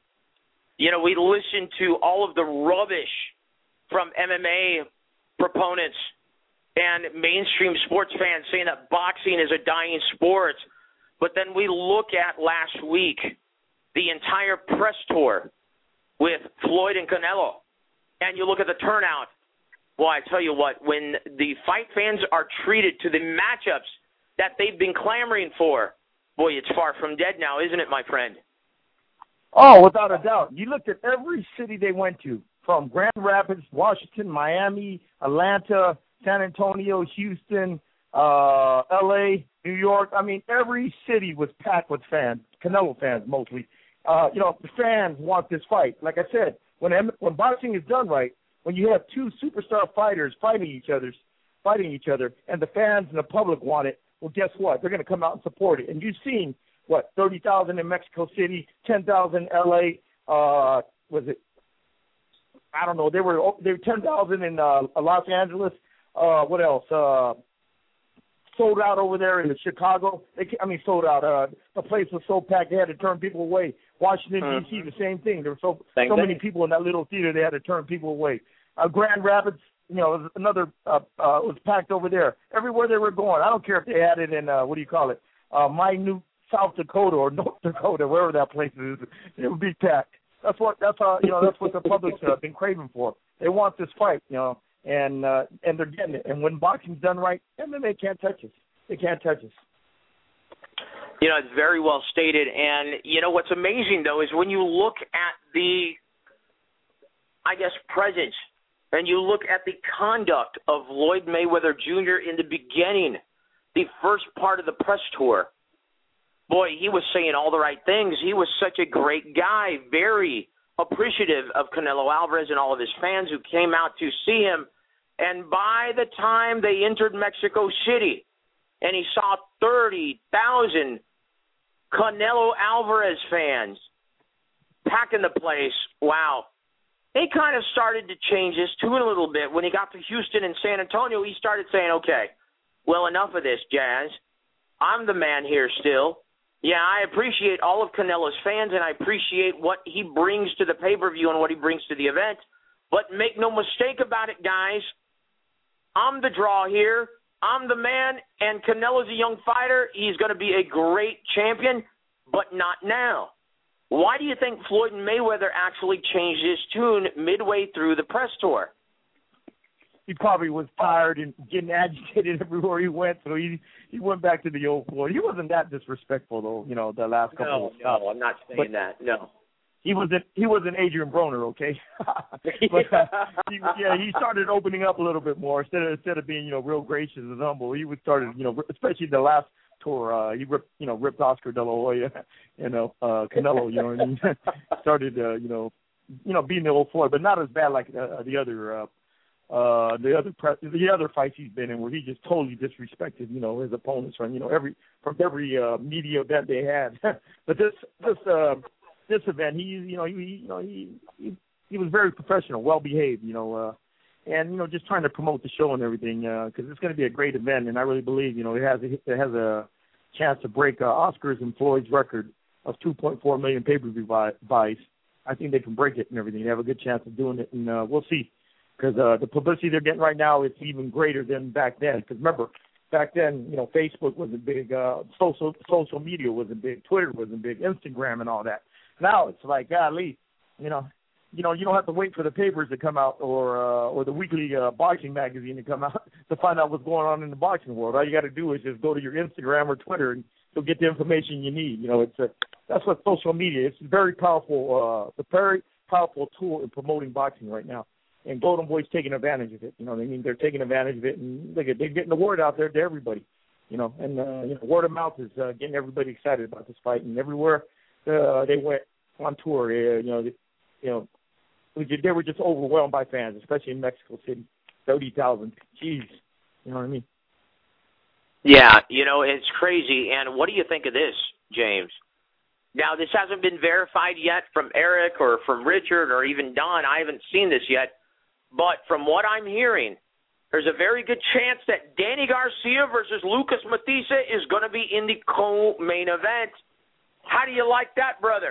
S3: You know, we listen to all of the rubbish from M M A proponents and mainstream sports fans saying that boxing is a dying sport. But then we look at last week, the entire press tour with Floyd and Canelo, and you look at the turnout. Well, I tell you what, when the fight fans are treated to the matchups that they've been clamoring for, boy, it's far from dead now, isn't it, my friend?
S4: Oh, without a doubt. You looked at every city they went to, from Grand Rapids, Washington, Miami, Atlanta, San Antonio, Houston, uh, L A, New York. I mean, every city was packed with fans, Canelo fans mostly. Uh, you know, the fans want this fight. Like I said, when when boxing is done right, when you have two superstar fighters fighting each other, fighting each other, and the fans and the public want it, well, guess what? They're going to come out and support it. And you've seen, what, thirty thousand in Mexico City, ten thousand in L A, uh, was it, I don't know, they were, they were ten thousand in uh, Los Angeles. Uh, what else? Uh, sold out over there in Chicago. They, I mean, sold out. Uh, the place was so packed, they had to turn people away. Washington, mm-hmm. D C, the same thing. There were so, so many people in that little theater, they had to turn people away. Uh, Grand Rapids, you know, another uh, uh, was packed over there. Everywhere they were going, I don't care if they had it in uh, what do you call it, uh, minute South Dakota or North Dakota, wherever that place is, it would be packed. That's what that's how you know that's what the public's uh, been craving for. They want this fight, you know, and uh, and they're getting it. And when boxing's done right, M M A can't touch us. They can't touch us.
S3: You know, it's very well stated. And you know what's amazing though is when you look at the, I guess, presence. And you look at the conduct of Floyd Mayweather Junior in the beginning, the first part of the press tour. Boy, he was saying all the right things. He was such a great guy, very appreciative of Canelo Alvarez and all of his fans who came out to see him. And by the time they entered Mexico City and he saw thirty thousand Canelo Alvarez fans packing the place, wow. He kind of started to change his tune a little bit. When he got to Houston and San Antonio, he started saying, okay, well, enough of this, Jazz. I'm the man here still. Yeah, I appreciate all of Canelo's fans, and I appreciate what he brings to the pay-per-view and what he brings to the event. But make no mistake about it, guys. I'm the draw here. I'm the man, and Canelo's a young fighter. He's going to be a great champion, but not now. Why do you think Floyd Mayweather actually changed his tune midway through the press tour?
S4: He probably was tired and getting agitated everywhere he went, so he he went back to the old Floyd. He wasn't that disrespectful, though, you know, the last couple
S3: no,
S4: of stops.
S3: No, I'm not saying
S4: but
S3: that, no.
S4: He wasn't, he wasn't Adrian Broner, okay? but, uh, he, yeah, he started opening up a little bit more. Instead of, instead of being, you know, real gracious and humble, he would started, you know, especially the last tour, uh, he ripped, you know, ripped Oscar De La Hoya, you know, uh, Canelo, you know, and he started, uh, you know, you know, being the old Floyd, but not as bad like uh, the other, uh, uh, the other, pre- the other fights he's been in, where he just totally disrespected, you know, his opponents from, you know, every from every uh, media event they had. But this, this, uh, this event, he, you know, he, you know, he, he, he was very professional, well behaved, you know. Uh, And, you know, just trying to promote the show and everything, because uh, it's going to be a great event. And I really believe, you know, it has a, it has a chance to break uh, Oscar's and Floyd's record of two point four million pay-per-view buys. I think they can break it and everything. They have a good chance of doing it, and uh, we'll see. because uh, the publicity they're getting right now is even greater than back then. Because remember, back then, you know, Facebook wasn't big, uh, social social media wasn't big, Twitter wasn't big, Instagram and all that. Now it's like, golly, you know, you know, you don't have to wait for the papers to come out or uh, or the weekly uh, boxing magazine to come out to find out what's going on in the boxing world. All you got to do is just go to your Instagram or Twitter and you'll get the information you need. You know, it's a, that's what social media is. It's a very powerful, uh, a very powerful tool in promoting boxing right now. And Golden Boy's taking advantage of it. You know what I mean? They're taking advantage of it, and they get, they're getting the word out there to everybody. You know, and uh, you know, word of mouth is uh, getting everybody excited about this fight. And everywhere uh, they went on tour, uh, you know, they, you know, they were just overwhelmed by fans, especially in Mexico City. thirty thousand. Jeez. You know what I mean?
S3: Yeah, you know, it's crazy. And what do you think of this, James? Now, this hasn't been verified yet from Eric or from Richard or even Don. I haven't seen this yet. But from what I'm hearing, there's a very good chance that Danny Garcia versus Lucas Matisse is going to be in the co-main event. How do you like that, brother?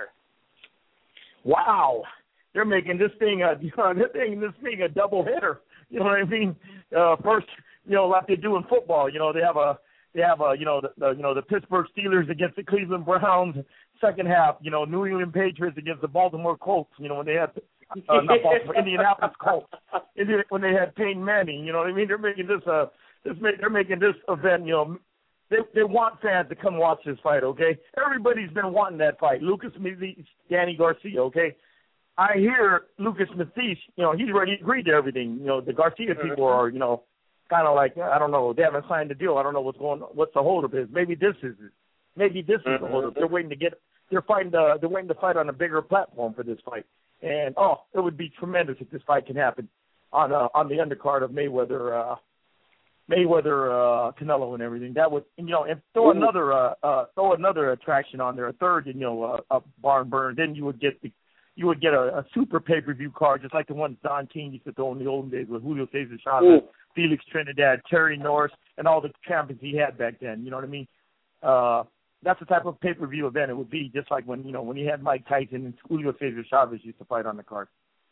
S4: Wow. They're making this thing a, you know, they're making this thing a double hitter. You know what I mean? Uh, first, you know, like they do in football. You know, they have a, they have a, you know, the, the you know the Pittsburgh Steelers against the Cleveland Browns. Second half, you know, New England Patriots against the Baltimore Colts. You know, when they had uh, not Baltimore, Indianapolis Colts. When they had Peyton Manning. You know what I mean? They're making this uh, this they're making this event. You know, they they want fans to come watch this fight. Okay, everybody's been wanting that fight. Lucas Matisse, Danny Garcia. Okay. I hear Lucas Matisse, you know, he's already agreed to everything. You know, the Garcia people are, you know, kind of like, I don't know, they haven't signed the deal. I don't know what's going on, what's the holdup is. Maybe this is it. Maybe this is the holdup. They're waiting to get, they're fighting, the, they're waiting to fight on a bigger platform for this fight. And, oh, it would be tremendous if this fight can happen on uh, on the undercard of Mayweather, uh, Mayweather, uh, Canelo and everything. That would, you know, and throw another, uh, uh, throw another attraction on there, a third, you know, uh, a barn burner. Then you would get the, you would get a, a super pay-per-view card, just like the one Don King used to throw in the olden days with Julio Cesar Chavez, Felix Trinidad, Terry Norris, and all the champions he had back then. You know what I mean? Uh, that's the type of pay-per-view event it would be, just like when, you know, when he had Mike Tyson and Julio Cesar Chavez used to fight on the card.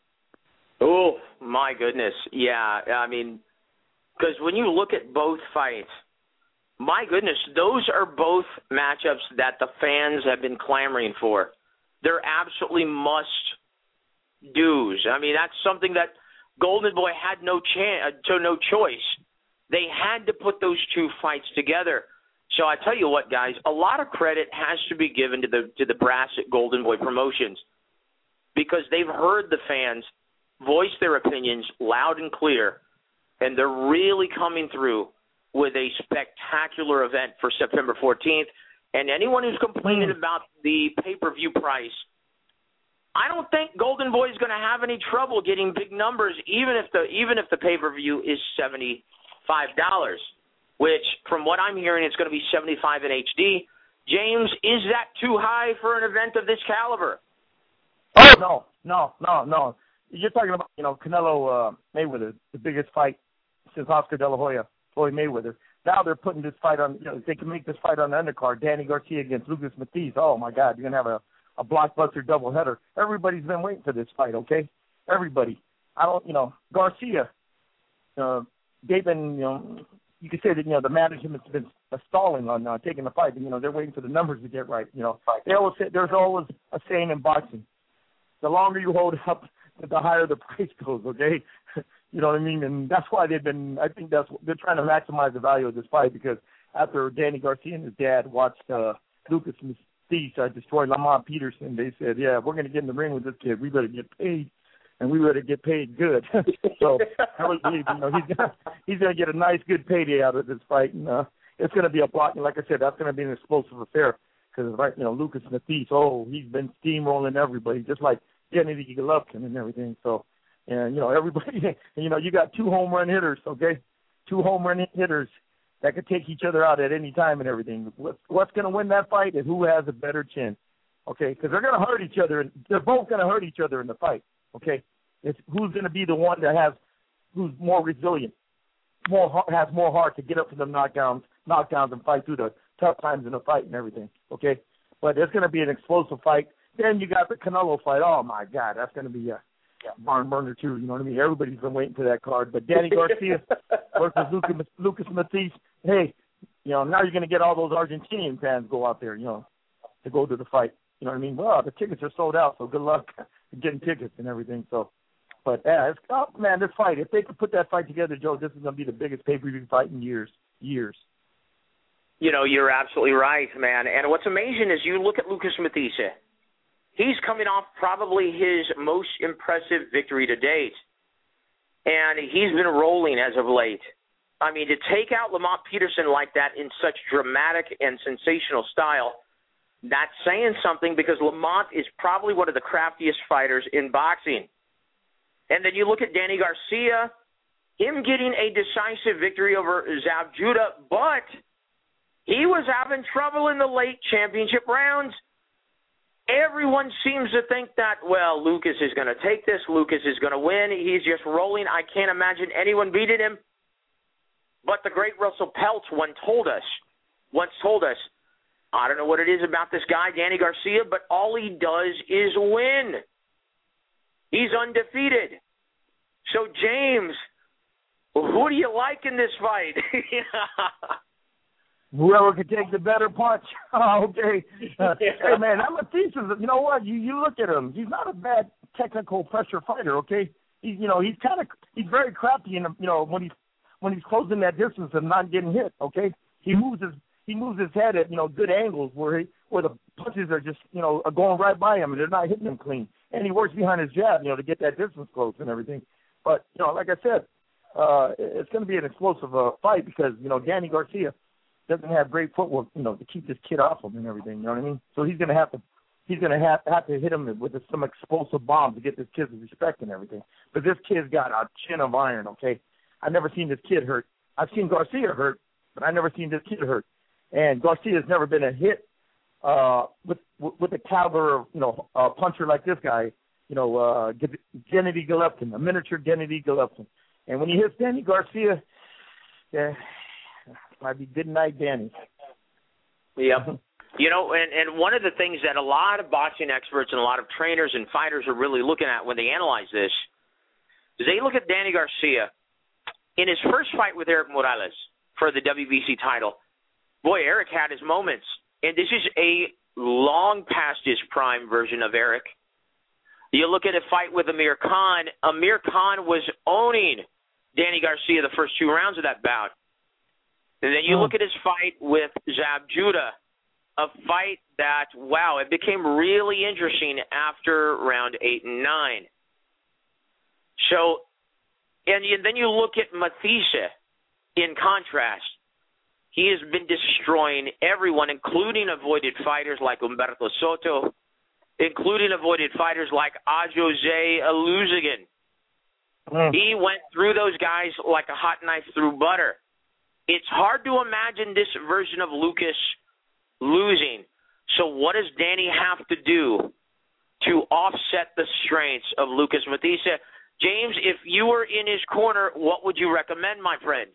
S3: Oh, my goodness. Yeah, I mean, because when you look at both fights, my goodness, those are both matchups that the fans have been clamoring for. They're absolutely must-dos. I mean, that's something that Golden Boy had no chance, uh, no choice. They had to put those two fights together. So I tell you what, guys, a lot of credit has to be given to the to the brass at Golden Boy Promotions because they've heard the fans voice their opinions loud and clear, and they're really coming through with a spectacular event for September fourteenth. And anyone who's complaining about the pay-per-view price, I don't think Golden Boy is going to have any trouble getting big numbers, even if the even if the pay-per-view is seventy-five dollars, which, from what I'm hearing, it's going to be seventy-five dollars in H D. James, is that too high for an event of this caliber?
S4: Oh, no, no, no, no. You're talking about, you know, Canelo uh, Mayweather, the biggest fight since Oscar De La Hoya, Floyd Mayweather. Now they're putting this fight on, you know, they can make this fight on the undercard, Danny Garcia against Lucas Matisse. Oh, my God, you're going to have a, a blockbuster doubleheader. Everybody's been waiting for this fight, okay? Everybody. I don't, you know, Garcia, uh, they've been, you know, you could say that, you know, the management's been stalling on uh, taking the fight. You know, they're waiting for the numbers to get right, you know. They always say, there's always a saying in boxing, the longer you hold up, the higher the price goes, okay? You know what I mean? And that's why they've been, I think that's, they're trying to maximize the value of this fight because after Danny Garcia and his dad watched uh, Lucas Matisse uh, destroy Lamont Peterson, they said, yeah, if we're going to get in the ring with this kid, we better get paid, and we better get paid good. So I really believe, you know, he's gonna, he's going to get a nice, good payday out of this fight, and uh, it's going to be a block. And like I said, that's going to be an explosive affair because, right, you know, Lucas Matisse, oh, he's been steamrolling everybody, just like Gennady Golovkin and everything, so. And, you know, everybody, you know, you got two home run hitters, okay? Two home run hitters that could take each other out at any time and everything. What's, what's going to win that fight is who has a better chin, okay? Because they're going to hurt each other. They're both going to hurt each other in the fight, okay? It's who's going to be the one that has, who's more resilient, more has more heart to get up to them knockdowns, knockdowns and fight through the tough times in the fight and everything, okay? But it's going to be an explosive fight. Then you got the Canelo fight. Oh, my God, that's going to be a barn burner too. You know what I mean? Everybody's been waiting for that card. But Danny Garcia versus Lucas, Lucas Matthysse. Hey, you know, now you're going to get all those Argentinian fans go out there, you know, to go to the fight. You know what I mean? Well, the tickets are sold out, so good luck getting tickets and everything. So, but yeah, it's, oh, man, this fight, if they could put that fight together, Joe, this is going to be the biggest pay-per-view fight in years, years.
S3: You know, you're absolutely right, man. And what's amazing is you look at Lucas Matthysse. He's coming off probably his most impressive victory to date. And he's been rolling as of late. I mean, to take out Lamont Peterson like that in such dramatic and sensational style, that's saying something, because Lamont is probably one of the craftiest fighters in boxing. And then you look at Danny Garcia, him getting a decisive victory over Zab Judah, but he was having trouble in the late championship rounds. Everyone seems to think that, well, Lucas is going to take this. Lucas is going to win. He's just rolling. I can't imagine anyone beating him. But the great Russell Peltz once told us, once told us, I don't know what it is about this guy, Danny Garcia, but all he does is win. He's undefeated. So, James, who do you like in this fight?
S4: Whoever could take the better punch. Oh, okay. Uh, hey, man, I'm a thesis. You know what? You you look at him. He's not a bad technical pressure fighter. Okay. He's you know he's kind of he's very crafty in you know when he's when he's closing that distance and not getting hit. Okay. He moves his he moves his head at you know good angles where he where the punches are just you know are going right by him and they're not hitting him clean. And he works behind his jab you know to get that distance close and everything. But you know like I said, uh, it's going to be an explosive uh, fight because you know Danny Garcia doesn't have great footwork, you know, to keep this kid off him and everything. You know what I mean? So he's gonna have to, he's gonna have have to hit him with some explosive bombs to get this kid's respect and everything. But this kid's got a chin of iron. Okay, I've never seen this kid hurt. I've seen Garcia hurt, but I've never seen this kid hurt. And Garcia's never been a hit uh, with with a caliber of you know a puncher like this guy. You know, uh, Gennady Golovkin, a miniature Gennady Golovkin. And when he hits Danny Garcia, yeah. Might be good night, Danny.
S3: Yep. You know, and, and one of the things that a lot of boxing experts and a lot of trainers and fighters are really looking at when they analyze this is they look at Danny Garcia in his first fight with Eric Morales for the W B C title. Boy, Eric had his moments. And this is a long past his prime version of Eric. You look at a fight with Amir Khan. Amir Khan was owning Danny Garcia the first two rounds of that bout. And then you look at his fight with Zab Judah, a fight that, wow, it became really interesting after round eight and nine. So, and you, then you look at Matthysse in contrast. He has been destroying everyone, including avoided fighters like Humberto Soto, including avoided fighters like Ajose Aluzigan. Mm. He went through those guys like a hot knife through butter. It's hard to imagine this version of Lucas losing. So what does Danny have to do to offset the strengths of Lucas Matthysse? James, if you were in his corner, what would you recommend, my friend?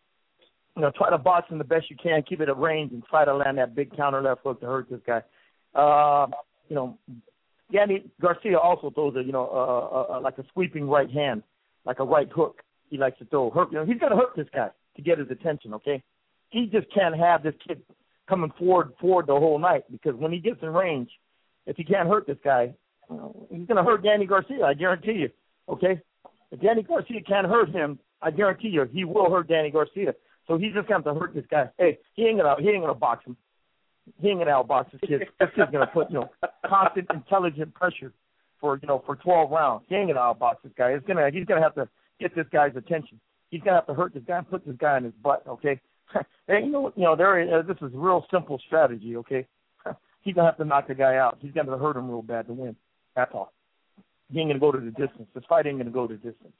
S4: You know, try to box him the best you can, keep it at range, and try to land that big counter left hook to hurt this guy. Uh, you know, Danny Garcia also throws a, you know, uh, uh, like a sweeping right hand, like a right hook. He likes to throw. Hurt, you know, he's got to hurt this guy to get his attention, okay? He just can't have this kid coming forward forward the whole night because when he gets in range, if he can't hurt this guy, you know, he's going to hurt Danny Garcia, I guarantee you, okay? If Danny Garcia can't hurt him, I guarantee you he will hurt Danny Garcia. So he's just going to have to hurt this guy. Hey, he ain't going to he ain't gonna box him. He ain't going to outbox this kid. This kid's going to put, you know, constant, intelligent pressure for, you know, for twelve rounds. He ain't going to outbox this guy. It's gonna, he's going to have to get this guy's attention. He's going to have to hurt this guy and put this guy in his butt, okay? And you know, you know there, uh, this is a real simple strategy, okay? He's going to have to knock the guy out. He's going to hurt him real bad to win. That's all. He ain't going to go to the distance. This fight ain't going to go to distance.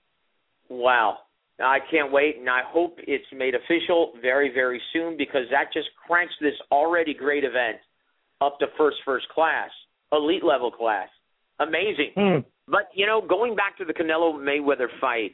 S3: Wow. I can't wait, and I hope it's made official very, very soon because that just cranks this already great event up to first, first class, elite level class. Amazing. Mm. But, you know, going back to the Canelo-Mayweather fight,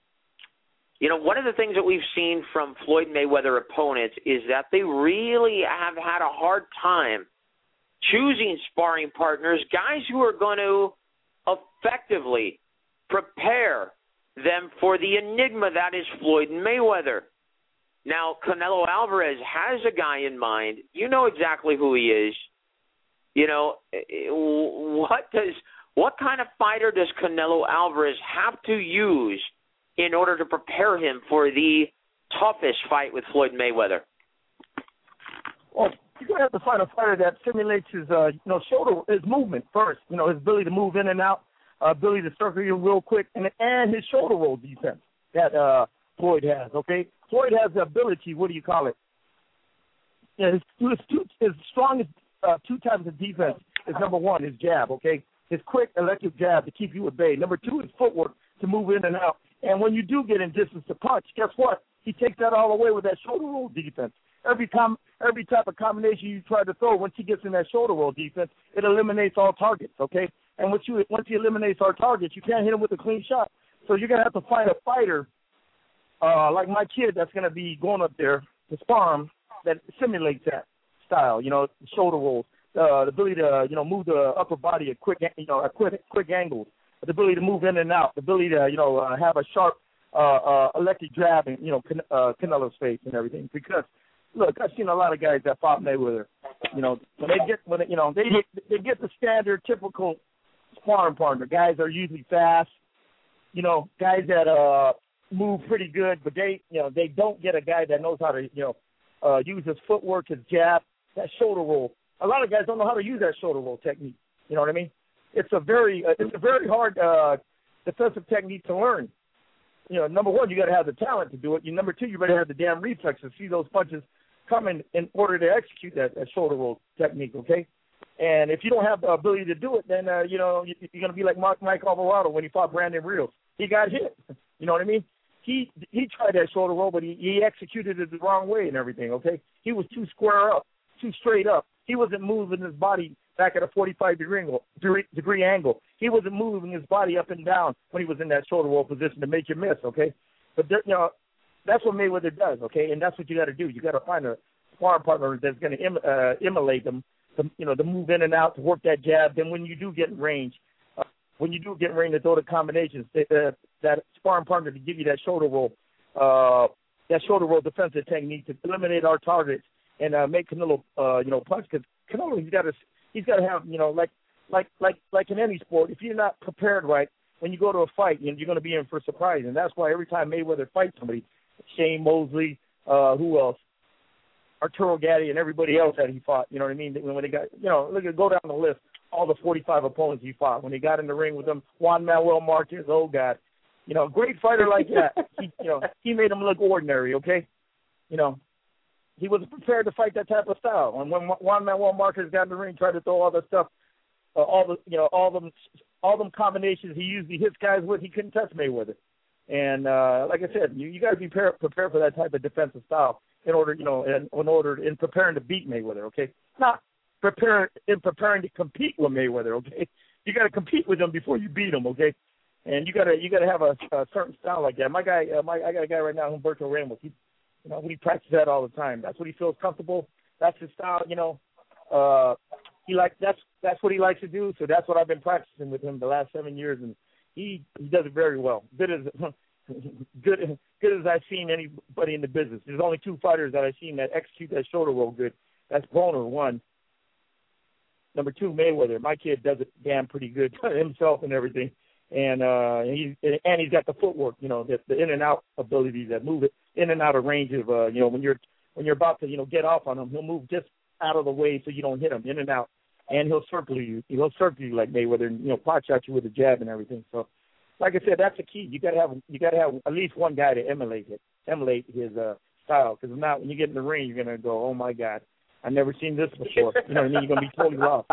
S3: you know, one of the things that we've seen from Floyd Mayweather opponents is that they really have had a hard time choosing sparring partners, guys who are going to effectively prepare them for the enigma that is Floyd Mayweather. Now, Canelo Alvarez has a guy in mind. You know exactly who he is. You know, what does what kind of fighter does Canelo Alvarez have to use in order to prepare him for the toughest fight with Floyd Mayweather?
S4: Well, you're going to have to find a fighter that simulates his, uh, you know, shoulder, his movement first. You know, his ability to move in and out, uh, ability to circle you real quick, and and his shoulder roll defense that uh, Floyd has. Okay, Floyd has the ability. What do you call it? Yeah, his, his, two, his strongest uh, two types of defense is number one, his jab. Okay, his quick electric jab to keep you at bay. Number two is footwork to move in and out. And when you do get in distance to punch, guess what? He takes that all away with that shoulder roll defense. Every com- every type of combination you try to throw, once he gets in that shoulder roll defense, it eliminates all targets, okay? And once, you, once he eliminates all targets, you can't hit him with a clean shot. So you're going to have to find a fighter uh, like my kid that's going to be going up there to spar him that simulates that style, you know, shoulder rolls, uh, the ability to, you know, move the upper body at quick, you know, at quick, quick angles, the ability to move in and out, the ability to, you know, uh, have a sharp uh, uh, electric jab in, you know, Can- uh, Canelo's face and everything. Because, look, I've seen a lot of guys that fought Mayweather. You know, when they get, when they, you know, they they get the standard, typical sparring partner. Guys are usually fast. You know, guys that uh move pretty good, but they, you know, they don't get a guy that knows how to, you know, uh, use his footwork, his jab, that shoulder roll. A lot of guys don't know how to use that shoulder roll technique. You know what I mean? It's a very, uh, it's a very hard uh, defensive technique to learn. You know, number one, you got to have the talent to do it. You number two, you better have the damn reflexes, see those punches coming in order to execute that, that shoulder roll technique. Okay, and if you don't have the ability to do it, then uh, you know you, you're going to be like Mark Mike Alvarado when he fought Brandon Rios. He got hit. You know what I mean? He he tried that shoulder roll, but he, he executed it the wrong way and everything. Okay, he was too square up, too straight up. He wasn't moving his body back at a forty-five degree angle, degree angle. He wasn't moving his body up and down when he was in that shoulder roll position to make you miss, okay? But, there, you know, that's what Mayweather does, okay? And that's what you got to do. You got to find a sparring partner that's going to em, uh, emulate them, to, you know, to move in and out, to work that jab. Then when you do get in range, uh, when you do get in range to throw the combinations, they, uh, that sparring partner to give you that shoulder roll, uh, that shoulder roll defensive technique to eliminate our targets and uh, make Canelo, uh, you know, punch. Because Canelo, he's got to, he's got to have, you know, like, like, like, like in any sport, if you're not prepared right, when you go to a fight, you know, you're going to be in for a surprise. And that's why every time Mayweather fights somebody, Shane Mosley, uh, who else, Arturo Gatti, and everybody else that he fought, you know what I mean? When they got, you know, look at, go down the list, all the forty-five opponents he fought. When he got in the ring with them, Juan Manuel Marquez, oh God, you know, great fighter like that. He, you know, he made him look ordinary, okay? You know. He wasn't prepared to fight that type of style. And when Juan Manuel Marquez got in the ring, tried to throw all that stuff, uh, all the you know all them all them combinations he usually hits guys with, he couldn't touch Mayweather. And uh, like I said, you, you got to be prepared prepare for that type of defensive style in order you know in, in order in preparing to beat Mayweather. Okay, not preparing in preparing to compete with Mayweather. Okay, you got to compete with him before you beat him. Okay, and you got to you got to have a, a certain style like that. My guy, uh, my I got a guy right now, Humberto Ramos. He You know, we practice that all the time. That's what he feels comfortable. That's his style. You know, uh, he like that's that's what he likes to do. So that's what I've been practicing with him the last seven years, and he he does it very well. Good as good good as I've seen anybody in the business. There's only two fighters that I've seen that execute that shoulder roll good. That's Broner, one. Number two, Mayweather. My kid does it damn pretty good himself and everything. And uh, he and he's got the footwork, you know, the, the in and out abilities that move it in and out of range of, uh, you know, when you're when you're about to, you know, get off on him, he'll move just out of the way so you don't hit him, in and out, and he'll circle you. He'll circle you like Mayweather, and you know, pot shot you with a jab and everything. So, like I said, that's the key. You got to have you got to have at least one guy to emulate it, emulate his uh, style. Because now, when you get in the ring, you're gonna go, oh my God, I've never seen this before. You know what I mean? You're gonna be totally lost.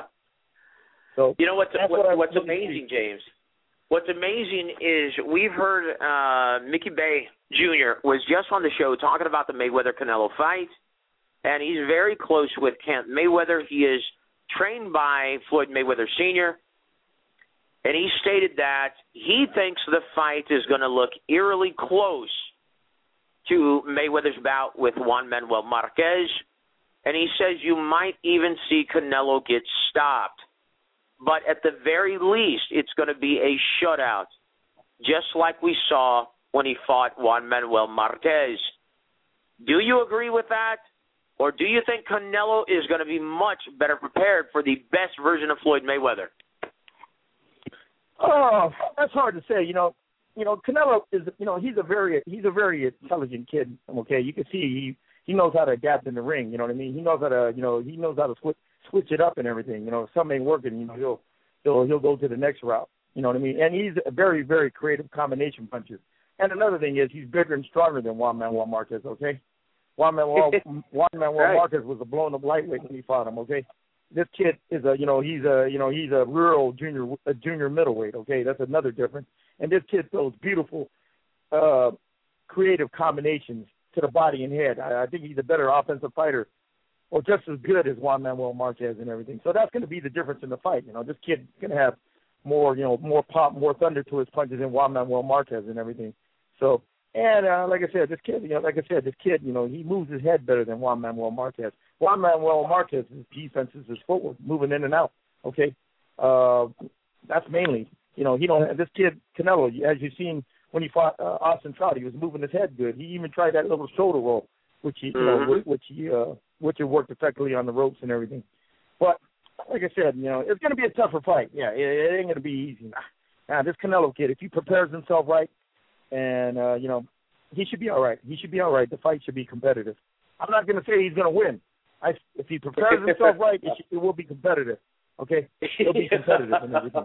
S4: So,
S3: you know what's
S4: what,
S3: what, what's amazing, James. What's amazing is we've heard uh, Mickey Bay Junior was just on the show talking about the Mayweather-Canelo fight, and he's very close with Kent Mayweather. He is trained by Floyd Mayweather Senior, and he stated that he thinks the fight is going to look eerily close to Mayweather's bout with Juan Manuel Marquez, and he says you might even see Canelo get stopped. But at the very least, it's going to be a shutout. just like we saw when he fought Juan Manuel Marquez. Do you agree with that? Or do you think Canelo is going to be much better prepared for the best version of Floyd Mayweather?
S4: Oh, that's hard to say. You know, you know, Canelo is, you know, he's a very, he's a very intelligent kid. Okay, you can see he he knows how to adapt in the ring. You know what I mean? He knows how to, you know, he knows how to switch switch it up and everything. You know, if something ain't working, you know, he'll he'll he'll go to the next route. You know what I mean? And he's a very, very creative combination puncher. And another thing is he's bigger and stronger than Juan Manuel Marquez. Okay. Juan Manuel, Juan Manuel right. Marquez was a blown up lightweight when he fought him. Okay, this kid is a, you know, he's a, you know, he's a rural junior, a junior middleweight. Okay, that's another difference. And this kid throws beautiful, uh, creative combinations to the body and head. I, I think he's a better offensive fighter, or just as good as Juan Manuel Marquez and everything. So that's going to be the difference in the fight. You know, this kid's going to have more, you know, more pop, more thunder to his punches than Juan Manuel Marquez and everything. So. And uh, like I said, this kid, you know, like I said, this kid, you know, he moves his head better than Juan Manuel Marquez. Juan Manuel Marquez's defense is his footwork, moving in and out. Okay, uh, that's mainly, you know, he don't. This kid Canelo, as you've seen when he fought uh, Austin Trout, he was moving his head good. He even tried that little shoulder roll, which he, you
S3: mm-hmm.
S4: know, which he, uh, which it worked effectively on the ropes and everything. But like I said, you know, it's going to be a tougher fight. Yeah, it, it ain't going to be easy. Now, this Canelo kid, if he prepares himself right. And, uh, you know, he should be all right. He should be all right. The fight should be competitive. I'm not going to say he's going to win. I, if he prepares himself right, it, should, it will be competitive. Okay? It'll be competitive and everything.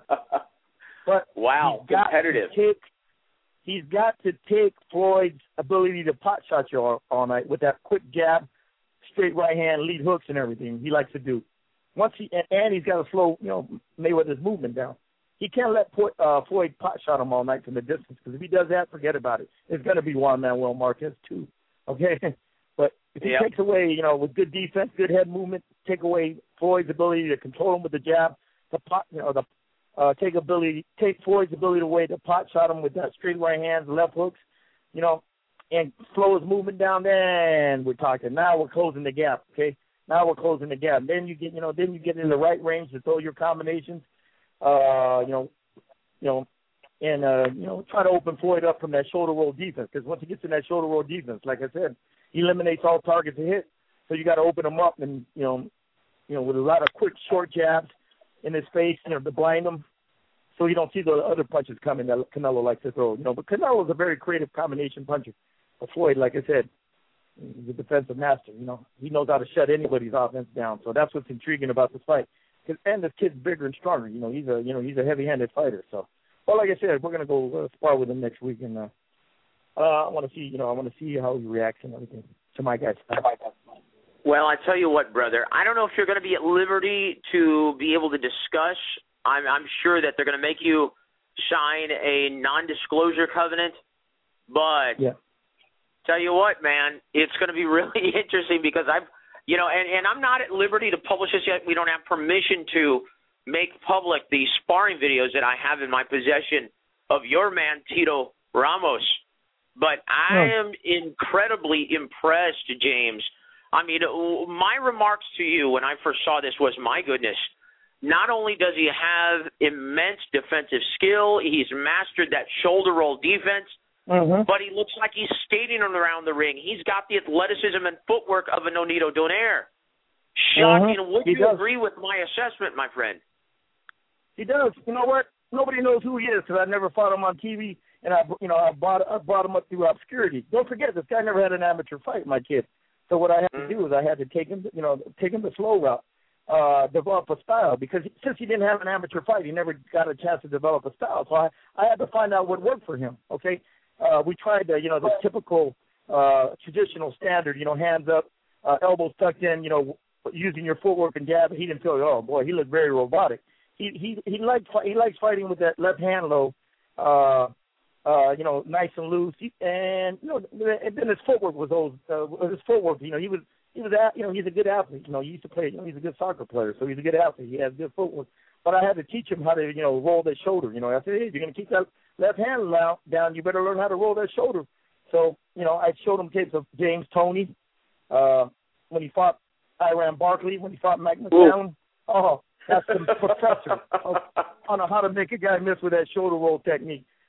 S4: But
S3: wow,
S4: he's got
S3: competitive.
S4: To take, he's got to take Floyd's ability to pot shot you all, all night with that quick jab, straight right hand, lead hooks and everything he likes to do. Once he and, and he's got to slow, you know, Mayweather's movement down. He can't let uh, Floyd pot shot him all night from the distance, because if he does that, forget about it. It's going to be Juan Manuel Marquez too, okay? But if he
S3: yep.
S4: takes away, you know, with good defense, good head movement, take away Floyd's ability to control him with the jab, the pot, you know, the uh, take ability, take Floyd's ability away to pot shot him with that straight right hands, left hooks, you know, and slow his movement down. Then we're talking. Now we're closing the gap, okay? Now we're closing the gap. Then you get, you know, then you get in the right range to throw your combinations. Uh, you know, you know, and uh, you know, try to open Floyd up from that shoulder roll defense, because once he gets in that shoulder roll defense, like I said, he eliminates all targets to hit. So you got to open him up, and you know, you know, with a lot of quick short jabs in his face, you know, to blind him, so you don't see the other punches coming that Canelo likes to throw. You know, but Canelo is a very creative combination puncher. But Floyd, like I said, he's a defensive master. You know, he knows how to shut anybody's offense down. So that's what's intriguing about this fight. Cause, and this kid's bigger and stronger. You know, he's a you know he's a heavy-handed fighter. So, well, like I said, we're gonna go uh, spar with him next week, and uh, uh, I want to see you know I want to see how he reacts and everything to my guys.
S3: Well, I tell you what, brother, I don't know if you're going to be at liberty to be able to discuss. I'm, I'm sure that they're going to make you sign a non-disclosure covenant, but
S4: yeah.
S3: Tell you what, man, it's going to be really interesting, because I've. You know, and, and I'm not at liberty to publish this yet. We don't have permission to make public the sparring videos that I have in my possession of your man, Tito Ramos. But I am incredibly impressed, James. I mean, my remarks to you when I first saw this was, my goodness, not only does he have immense defensive skill, he's mastered that shoulder roll defense,
S4: Mm-hmm.
S3: but he looks like he's skating around the ring. He's got the athleticism and footwork of a Nonito Donaire. Shocking.
S4: Mm-hmm.
S3: Would
S4: he
S3: you
S4: does.
S3: agree with my assessment, my friend?
S4: He does. You know what? Nobody knows who he is, because I never fought him on T V, and I, you know, I brought I brought him up through obscurity. Don't forget, this guy never had an amateur fight, my kid. So what I had
S3: mm-hmm.
S4: to do is I had to take him, you know, take him the slow route, uh, develop a style, because since he didn't have an amateur fight, he never got a chance to develop a style. So I, I had to find out what worked for him. Okay. Uh, we tried the, you know, the typical uh, traditional standard, you know, hands up, uh, elbows tucked in, you know, using your footwork and jab. He didn't feel, oh boy, he looked very robotic. He he he liked he likes fighting with that left hand low, uh, uh, you know, nice and loose. He, and you know, and then his footwork was those uh, his footwork. You know, he was he was at, you know, he's a good athlete. You know, he used to play. You know, he's a good soccer player, so he's a good athlete. He has good footwork. But I had to teach him how to, you know, roll that shoulder. You know, I said, hey, if you're going to keep that left hand down, you better learn how to roll that shoulder. So, you know, I showed him tapes of James Toney uh, when he fought Iran Barkley, when he fought Mike McCown. Oh, that's the professor on how to make a guy miss with that shoulder roll technique.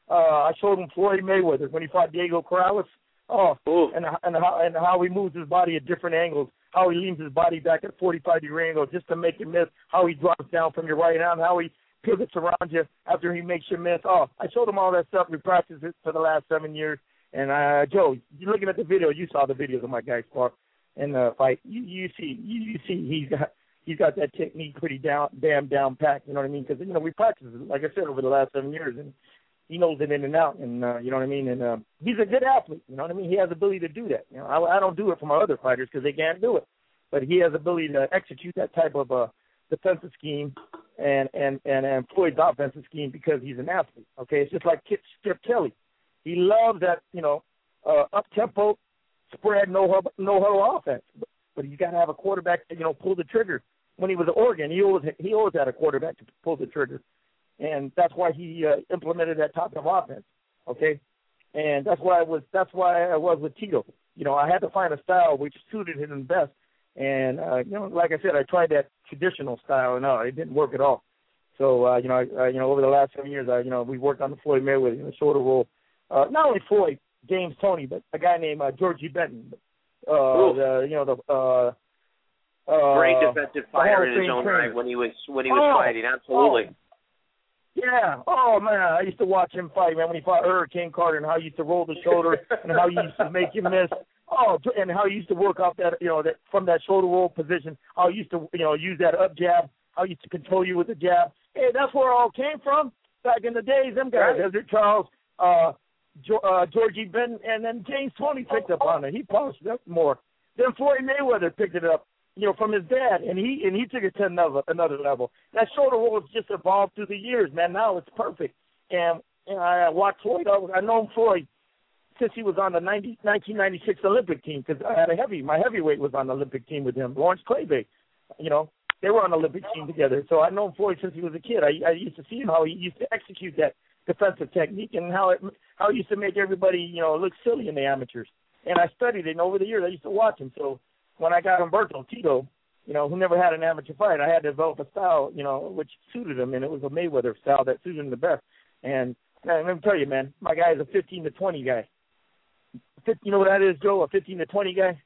S4: Uh, I showed him Floyd Mayweather when he fought Diego Corrales. Oh, Ooh. and and how and how he moves his body at different angles, how he leans his body back at forty-five degree angle just to make you miss, how he drops down from your right arm, how he pivots around you after he makes you miss. Oh, I showed him all that stuff. We practiced it for the last seven years. And uh, Joe, you're looking at the video. You saw the videos of my guy spar in the fight. You, you see, you, you see, he's got he's got that technique pretty down, damn down packed. You know what I mean? Because you know we practiced it, like I said, over the last seven years, and he knows it in and out. And uh, you know what I mean? And uh, he's a good athlete. You know what I mean? He has the ability to do that. You know, I, I don't do it for my other fighters because they can't do it, but he has the ability to execute that type of uh, defensive scheme and and and, and Floyd's offensive scheme because he's an athlete. Okay, it's just like Skip Kelly. He loves that, you know, uh, up-tempo, spread, no-huddle no huddle offense. But, but you got to have a quarterback to, you know, pull the trigger. When he was at Oregon, he always he always had a quarterback to pull the trigger, and that's why he uh, implemented that type of offense. Okay, and that's why I was that's why I was with Tito. You know, I had to find a style which suited him best. And uh, you know, like I said, I tried that traditional style, and no, it didn't work at all. So uh, you know, I, I, you know, over the last seven years, I, you know, we worked on the Floyd Mayweather, you know, shoulder roll. Uh, not only Floyd, James Toney, but a guy named uh, Georgie Benton. Uh, the, you know, the uh, uh,
S3: great defensive fighter in his own right when he was when he was oh, fighting. Absolutely.
S4: Oh, yeah. Oh man, I used to watch him fight, man. When he fought Hurricane Carter, and how he used to roll the shoulder, and how he used to make him miss. Oh, and how he used to work off that, you know, that from that shoulder roll position. How he used to, you know, use that up jab. How he used to control you with the jab. Hey, that's where it all came from back in the days. Them guys, right. Ezra Charles. Uh, Uh, Georgie Benton, and then James Toney picked up on it. He polished it up more. Then Floyd Mayweather picked it up, you know, from his dad, and he and he took it to another another level. That shoulder roll has just evolved through the years, man. Now it's perfect. And, and I watched Floyd. I known Floyd since he was on the nineteen ninety-six Olympic team because I had a heavy. My heavyweight was on the Olympic team with him, Lawrence Claybay. You know, they were on the Olympic team together. So I known Floyd since he was a kid. I, I used to see him how he used to execute that defensive technique and how it how it used to make everybody, you know, look silly in the amateurs. And I studied it, and over the years I used to watch him. So when I got Humberto Tito, you know, who never had an amateur fight, I had to develop a style, you know, which suited him, and it was a Mayweather style that suited him the best. And man, let me tell you, man, my guy is a fifteen to twenty guy. You know what that is, Joe? A fifteen to twenty guy?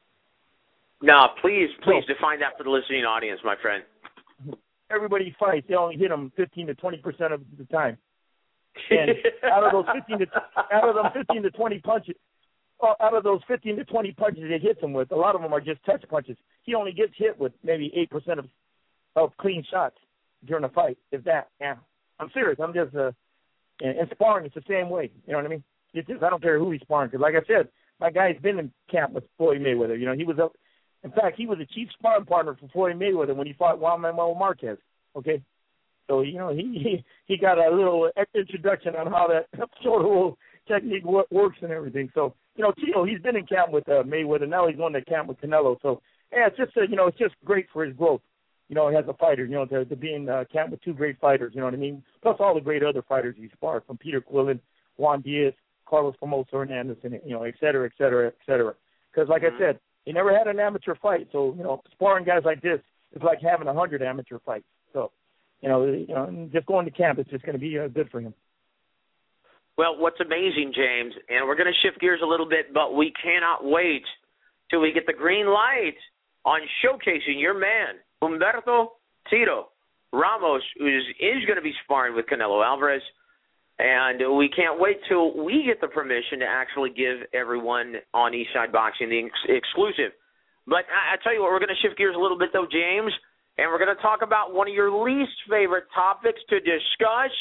S3: No, please, please so, define that for the listening audience, my friend.
S4: Everybody fights, they only hit them fifteen to twenty percent of the time. And out of those fifteen to out of them fifteen to twenty punches, out of those fifteen to twenty punches he hits him with, a lot of them are just touch punches. He only gets hit with maybe eight percent of of clean shots during a fight, if that. Yeah, I'm serious. I'm just uh, and, and sparring, it's the same way. You know what I mean? It's just, I don't care who he's sparring because, like I said, my guy's been in camp with Floyd Mayweather. You know, he was up. In fact, he was a chief sparring partner for Floyd Mayweather when he fought Juan Manuel Marquez. Okay. So, you know, he, he he got a little introduction on how that shoulder roll technique works and everything. So, you know, Tito, he's been in camp with uh, Mayweather. Now he's going to camp with Canelo. So, yeah, it's just, uh, you know, it's just great for his growth, you know, as a fighter, you know, to, to be in uh, camp with two great fighters, you know what I mean? Plus all the great other fighters he sparred, from Peter Quillen, Juan Diaz, Carlos Formosa Hernandez, and, you know, et cetera, et cetera, et cetera. Because, like mm-hmm. I said, he never had an amateur fight. So, you know, sparring guys like this is like having a hundred amateur fights. So, You know, you know, just going to camp, it's just going to be uh, good for him.
S3: Well, what's amazing, James, and we're going to shift gears a little bit, but we cannot wait till we get the green light on showcasing your man, Humberto Tito Ramos, who is, is going to be sparring with Canelo Alvarez. And we can't wait till we get the permission to actually give everyone on Eastside Boxing the ex- exclusive. But I, I tell you what, we're going to shift gears a little bit, though, James. And we're going to talk about one of your least favorite topics to discuss,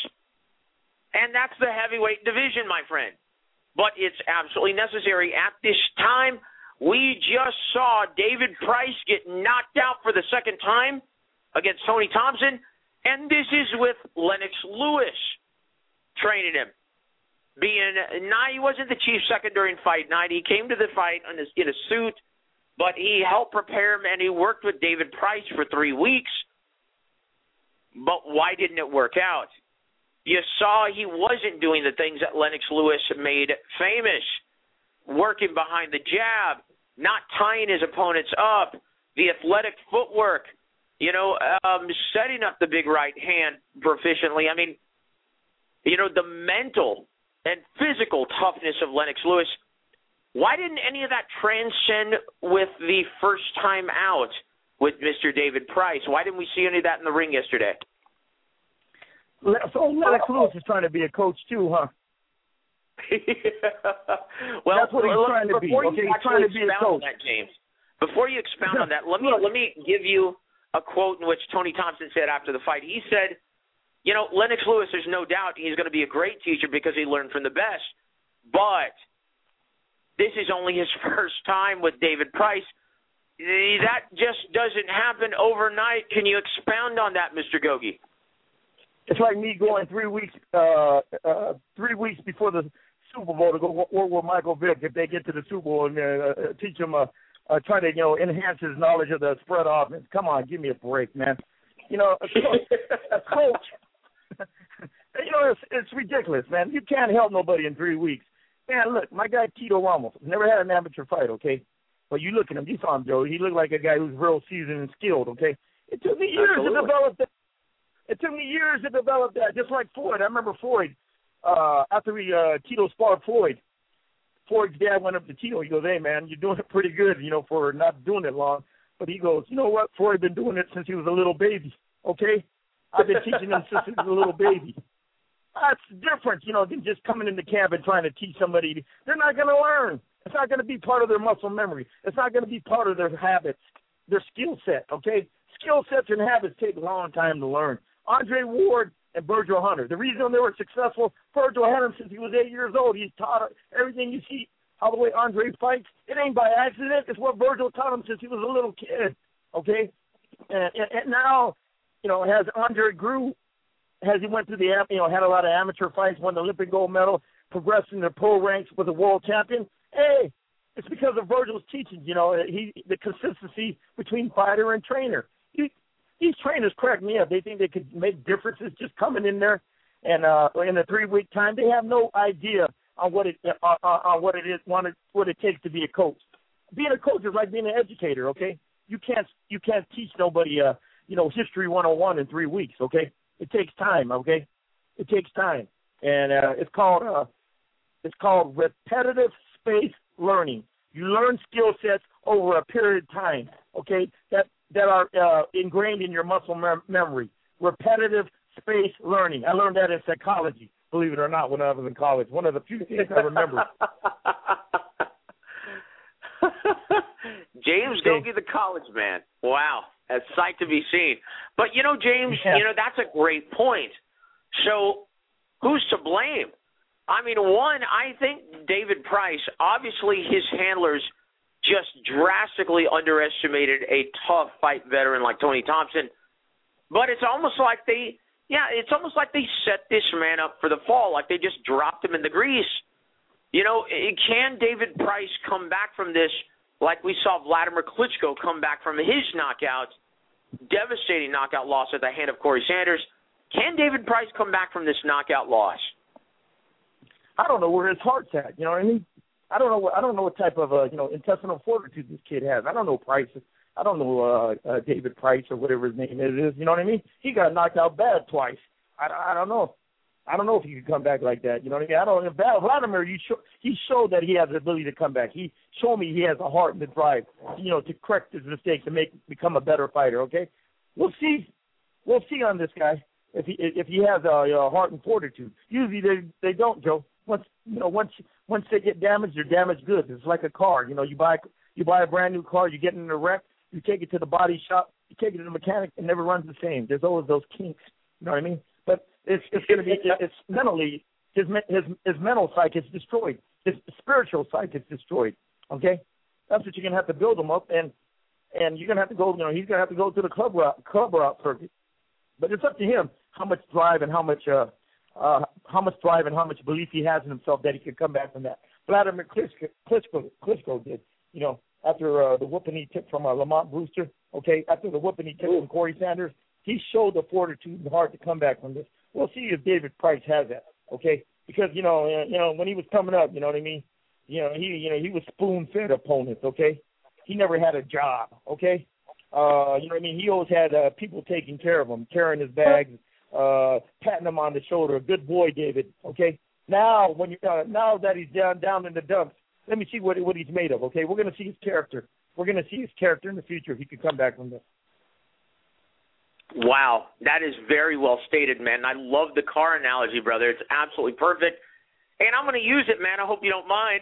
S3: and that's the heavyweight division, my friend. But it's absolutely necessary. At this time, we just saw David Price get knocked out for the second time against Tony Thompson, and this is with Lennox Lewis training him. Being, nah, he wasn't the chief second during fight night. He came to the fight in a, in a suit. But he helped prepare him, and he worked with David Price for three weeks. But why didn't it work out? You saw he wasn't doing the things that Lennox Lewis made famous, working behind the jab, not tying his opponents up, the athletic footwork, you know, um, setting up the big right hand proficiently. I mean, you know, the mental and physical toughness of Lennox Lewis. Why didn't any of that transcend with the first time out with Mister David Price? Why didn't we see any of that in the ring yesterday?
S4: So Lennox Lewis is trying to be a coach too, huh?
S3: Well,
S4: that's what he's
S3: look,
S4: trying to be.
S3: Before
S4: Okay,
S3: you
S4: he's trying to be a coach.
S3: On that, James, before you expound on that, let me let me give you a quote in which Tony Thompson said after the fight. He said, "You know, Lennox Lewis, there's no doubt he's going to be a great teacher because he learned from the best, but this is only his first time with David Price. That just doesn't happen overnight. Can you expound on that, Mister Gogi?"
S4: It's like me going three weeks, uh, uh, three weeks before the Super Bowl to go work with Michael Vick if they get to the Super Bowl and uh, teach him, uh, uh, try to you know enhance his knowledge of the spread offense. Come on, give me a break, man. You know, a coach, a coach you know, it's, it's ridiculous, man. You can't help nobody in three weeks. Man, look, my guy Tito Ramos never had an amateur fight, okay? But you look at him, you saw him, Joe. He looked like a guy who's real seasoned and skilled, okay? It took me years Absolutely. to develop that. It took me years to develop that, just like Floyd. I remember Floyd, uh, after we, uh, Tito sparred Floyd, Floyd's dad went up to Tito. He goes, "Hey, man, you're doing it pretty good, you know, for not doing it long." But he goes, "You know what? Floyd been doing it since he was a little baby, okay? I've been teaching him since he was a little baby." That's different, you know, than just coming into camp and trying to teach somebody. They're not going to learn. It's not going to be part of their muscle memory. It's not going to be part of their habits, their skill set, okay? Skill sets and habits take a long time to learn. Andre Ward and Virgil Hunter, the reason they were successful, Virgil had him since he was eight years old. He's taught everything you see, how the way Andre fights. It ain't by accident. It's what Virgil taught him since he was a little kid, okay? And, and, and now, you know, as Andre grew, as he went through the, you know, had a lot of amateur fights, won the Olympic gold medal, progressed in the pro ranks, was a world champion. Hey, it's because of Virgil's teachings, you know, he the consistency between fighter and trainer. He, these trainers crack me up. They think they could make differences just coming in there, and uh, in a three-week time, they have no idea on what it uh, on what it is, what it takes to be a coach. Being a coach is like being an educator. Okay, you can't you can't teach nobody, uh, you know, history one oh one in three weeks. Okay, it takes time. Okay, it takes time, and uh, it's called uh, it's called repetitive spaced learning. You learn skill sets over a period of time. Okay, that that are uh, ingrained in your muscle mem- memory. Repetitive spaced learning. I learned that in psychology, believe it or not, when I was in college. One of the few things I remember.
S3: James Gogi, the college man. Wow, that's sight to be seen. But, you know, James, yeah. you know, that's a great point. So who's to blame? I mean, one, I think David Price, obviously his handlers just drastically underestimated a tough fight veteran like Tony Thompson. But it's almost like they, yeah, it's almost like they set this man up for the fall, like they just dropped him in the grease. You know, can David Price come back from this like we saw Vladimir Klitschko come back from his knockout, devastating knockout loss at the hand of Corey Sanders? Can David Price come back from this knockout loss?
S4: I don't know where his heart's at. You know what I mean? I don't know what I don't know what type of uh, you know intestinal fortitude this kid has. I don't know Price. I don't know uh, uh, David Price or whatever his name is. You know what I mean? He got knocked out bad twice. I, I don't know. I don't know if he could come back like that. You know what I mean? I don't. If Vladimir, you show, he showed that he has the ability to come back. He showed me he has a heart and the drive, you know, to correct his mistakes and make become a better fighter. Okay, we'll see. We'll see on this guy if he if he has a, a heart and fortitude. Usually they they don't, Joe. Once you know, once once they get damaged, they're damaged goods. It's like a car. You know, you buy you buy a brand new car, you get in a wreck, you take it to the body shop, you take it to the mechanic, it never runs the same. There's always those kinks. You know what I mean? But it's it's going to be it's mentally his his his mental psyche is destroyed. His spiritual psyche is destroyed. Okay, that's what you're going to have to build him up, and and you're going to have to go. You know, he's going to have to go to the club route club route circuit. But it's up to him how much drive and how much. Uh, Uh, how much drive and how much belief he has in himself that he can come back from that. Vladimir Klitschko, Klitschko, Klitschko did, you know, after uh, the whooping he took from uh, Lamont Brewster, okay, after the whooping he took from Corey Sanders, he showed the fortitude and heart to come back from this. We'll see if David Price has that, okay, because, you know, uh, you know, when he was coming up, you know what I mean, you know, he, you know, he was spoon-fed opponents, okay? He never had a job, okay? Uh, you know what I mean? He always had uh, people taking care of him, carrying his bags, uh, patting him on the shoulder. Good boy, David, okay? Now, when you uh, now that he's down down in the dumps, let me see what what he's made of. Okay, we're going to see his character. We're going to see his character in the future if he could come back from this.
S3: Wow, that is very well stated, man. I love the car analogy, brother. It's absolutely perfect. And I'm going to use it, man. I hope you don't mind.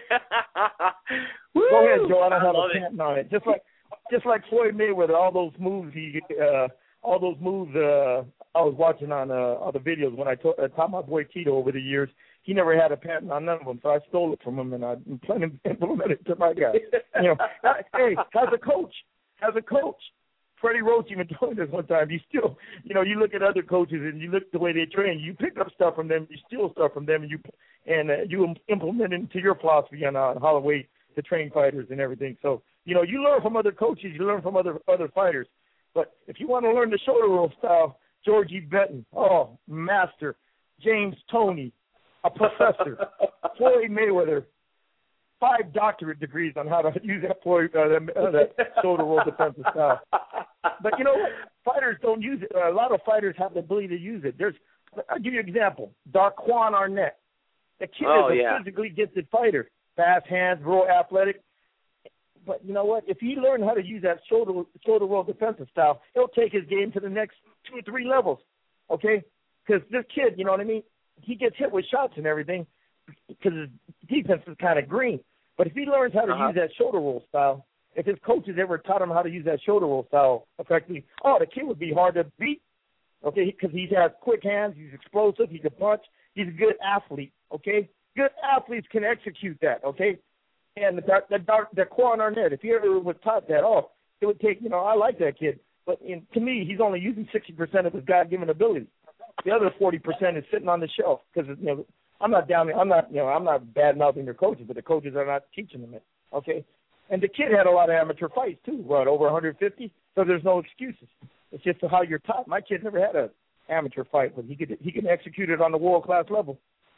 S4: Go ahead, Joe. I don't
S3: I
S4: have
S3: love
S4: a patent on it. Just like just like Floyd Mayweather, all those moves he, uh, all those moves uh, I was watching on uh, other videos when I taught, uh, taught my boy Tito over the years. He never had a patent on none of them, so I stole it from him and I implemented it to my guy. You know, hey, as a coach, as a coach, Freddie Roach even told me this one time. You still, you know, you look at other coaches and you look at the way they train. You pick up stuff from them, you steal stuff from them, and you and uh, you implement it into your philosophy on uh, how the way to train fighters and everything. So, you know, you learn from other coaches, you learn from other other fighters. But if you want to learn the shoulder roll style, Georgie Benton, oh, master, James Toney, a professor, Floyd Mayweather, five doctorate degrees on how to use that Floyd, uh, uh, that shoulder roll defensive style. But you know what? Fighters don't use it. Uh, a lot of fighters have the ability to use it. There's, I'll give you an example. Darquan Arnett. The kid
S3: oh,
S4: is a
S3: yeah.
S4: physically gifted fighter. Fast hands, real athletic. But you know what? If he learned how to use that shoulder shoulder roll defensive style, he'll take his game to the next two or three levels. Okay? Because this kid, you know what I mean? He gets hit with shots and everything because his defense is kind of green. But if he learns how to
S3: uh-huh.
S4: use that shoulder roll style, if his coaches ever taught him how to use that shoulder roll style effectively, oh, the kid would be hard to beat, okay, because he has quick hands, he's explosive, he can punch, he's a good athlete, okay? Good athletes can execute that, okay? And the the, the, the Quan Arnett, if he ever was taught that, oh, it would take, you know, I like that kid. But in, to me, he's only using sixty percent of his God-given ability. The other forty percent is sitting on the shelf because, you know, I'm not down there. I'm not, you know, I'm not bad-mouthing their coaches, but the coaches are not teaching them it, okay? And the kid had a lot of amateur fights, too, what, over one hundred fifty? So there's no excuses. It's just how you're taught. My kid never had an amateur fight, but he could he can execute it on the world-class level.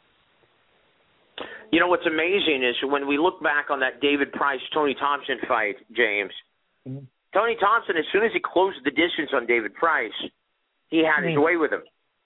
S3: You know, what's amazing is when we look back on that David Price-Tony Thompson fight, James, mm-hmm. Tony Thompson, as soon as he closed the distance on David Price, he had mm-hmm. his way with him.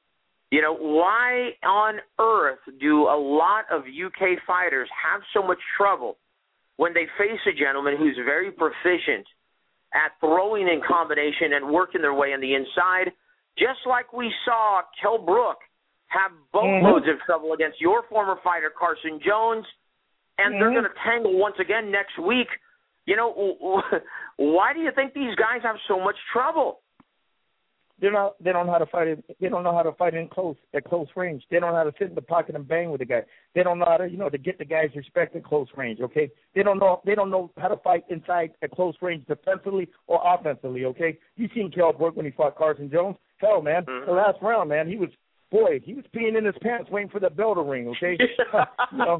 S3: You know, why on earth do a lot of U K fighters have so much trouble when they face a gentleman who's very proficient at throwing in combination and working their way on the inside, just like we saw Kell Brook have boatloads mm-hmm. of trouble against your former fighter, Carson Jones, and mm-hmm. they're going to tangle once again next week. You know, why do you think these guys have so much trouble?
S4: They're not. They don't know how to fight it. They don't know how to fight in close at close range. They don't know how to sit in the pocket and bang with the guy. They don't know how to, you know, to get the guy's respect at close range. Okay. They don't know. They don't know how to fight inside at close range, defensively or offensively. Okay. You seen Kell Brook when he fought Carson Jones? Hell, man, mm-hmm. the last round, man, he was. Boy, he was peeing in his pants, waiting for the bell to ring. Okay, you know,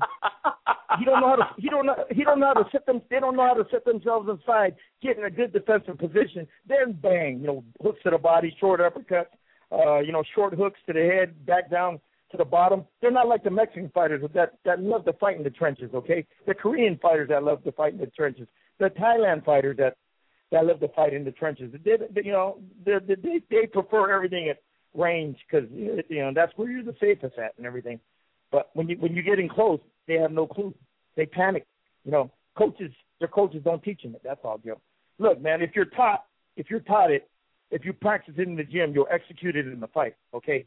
S4: he don't know how to. He don't know. He don't know how to sit them. They don't know how to set themselves inside, get in a good defensive position, then bang. You know, hooks to the body, short uppercuts. Uh, you know, short hooks to the head, back down to the bottom. They're not like the Mexican fighters that that love to fight in the trenches. Okay, the Korean fighters that love to fight in the trenches. The Thailand fighters that that love to fight in the trenches. They, they, you know, they, they they prefer everything at range because, you know, that's where you're the safest at and everything. But when you when you get in close, they have no clue. They panic. You know, coaches, their coaches don't teach them it. That's all, Joe. Look, man, if you're taught, if you're taught it, if you practice it in the gym, you'll execute it in the fight. Okay.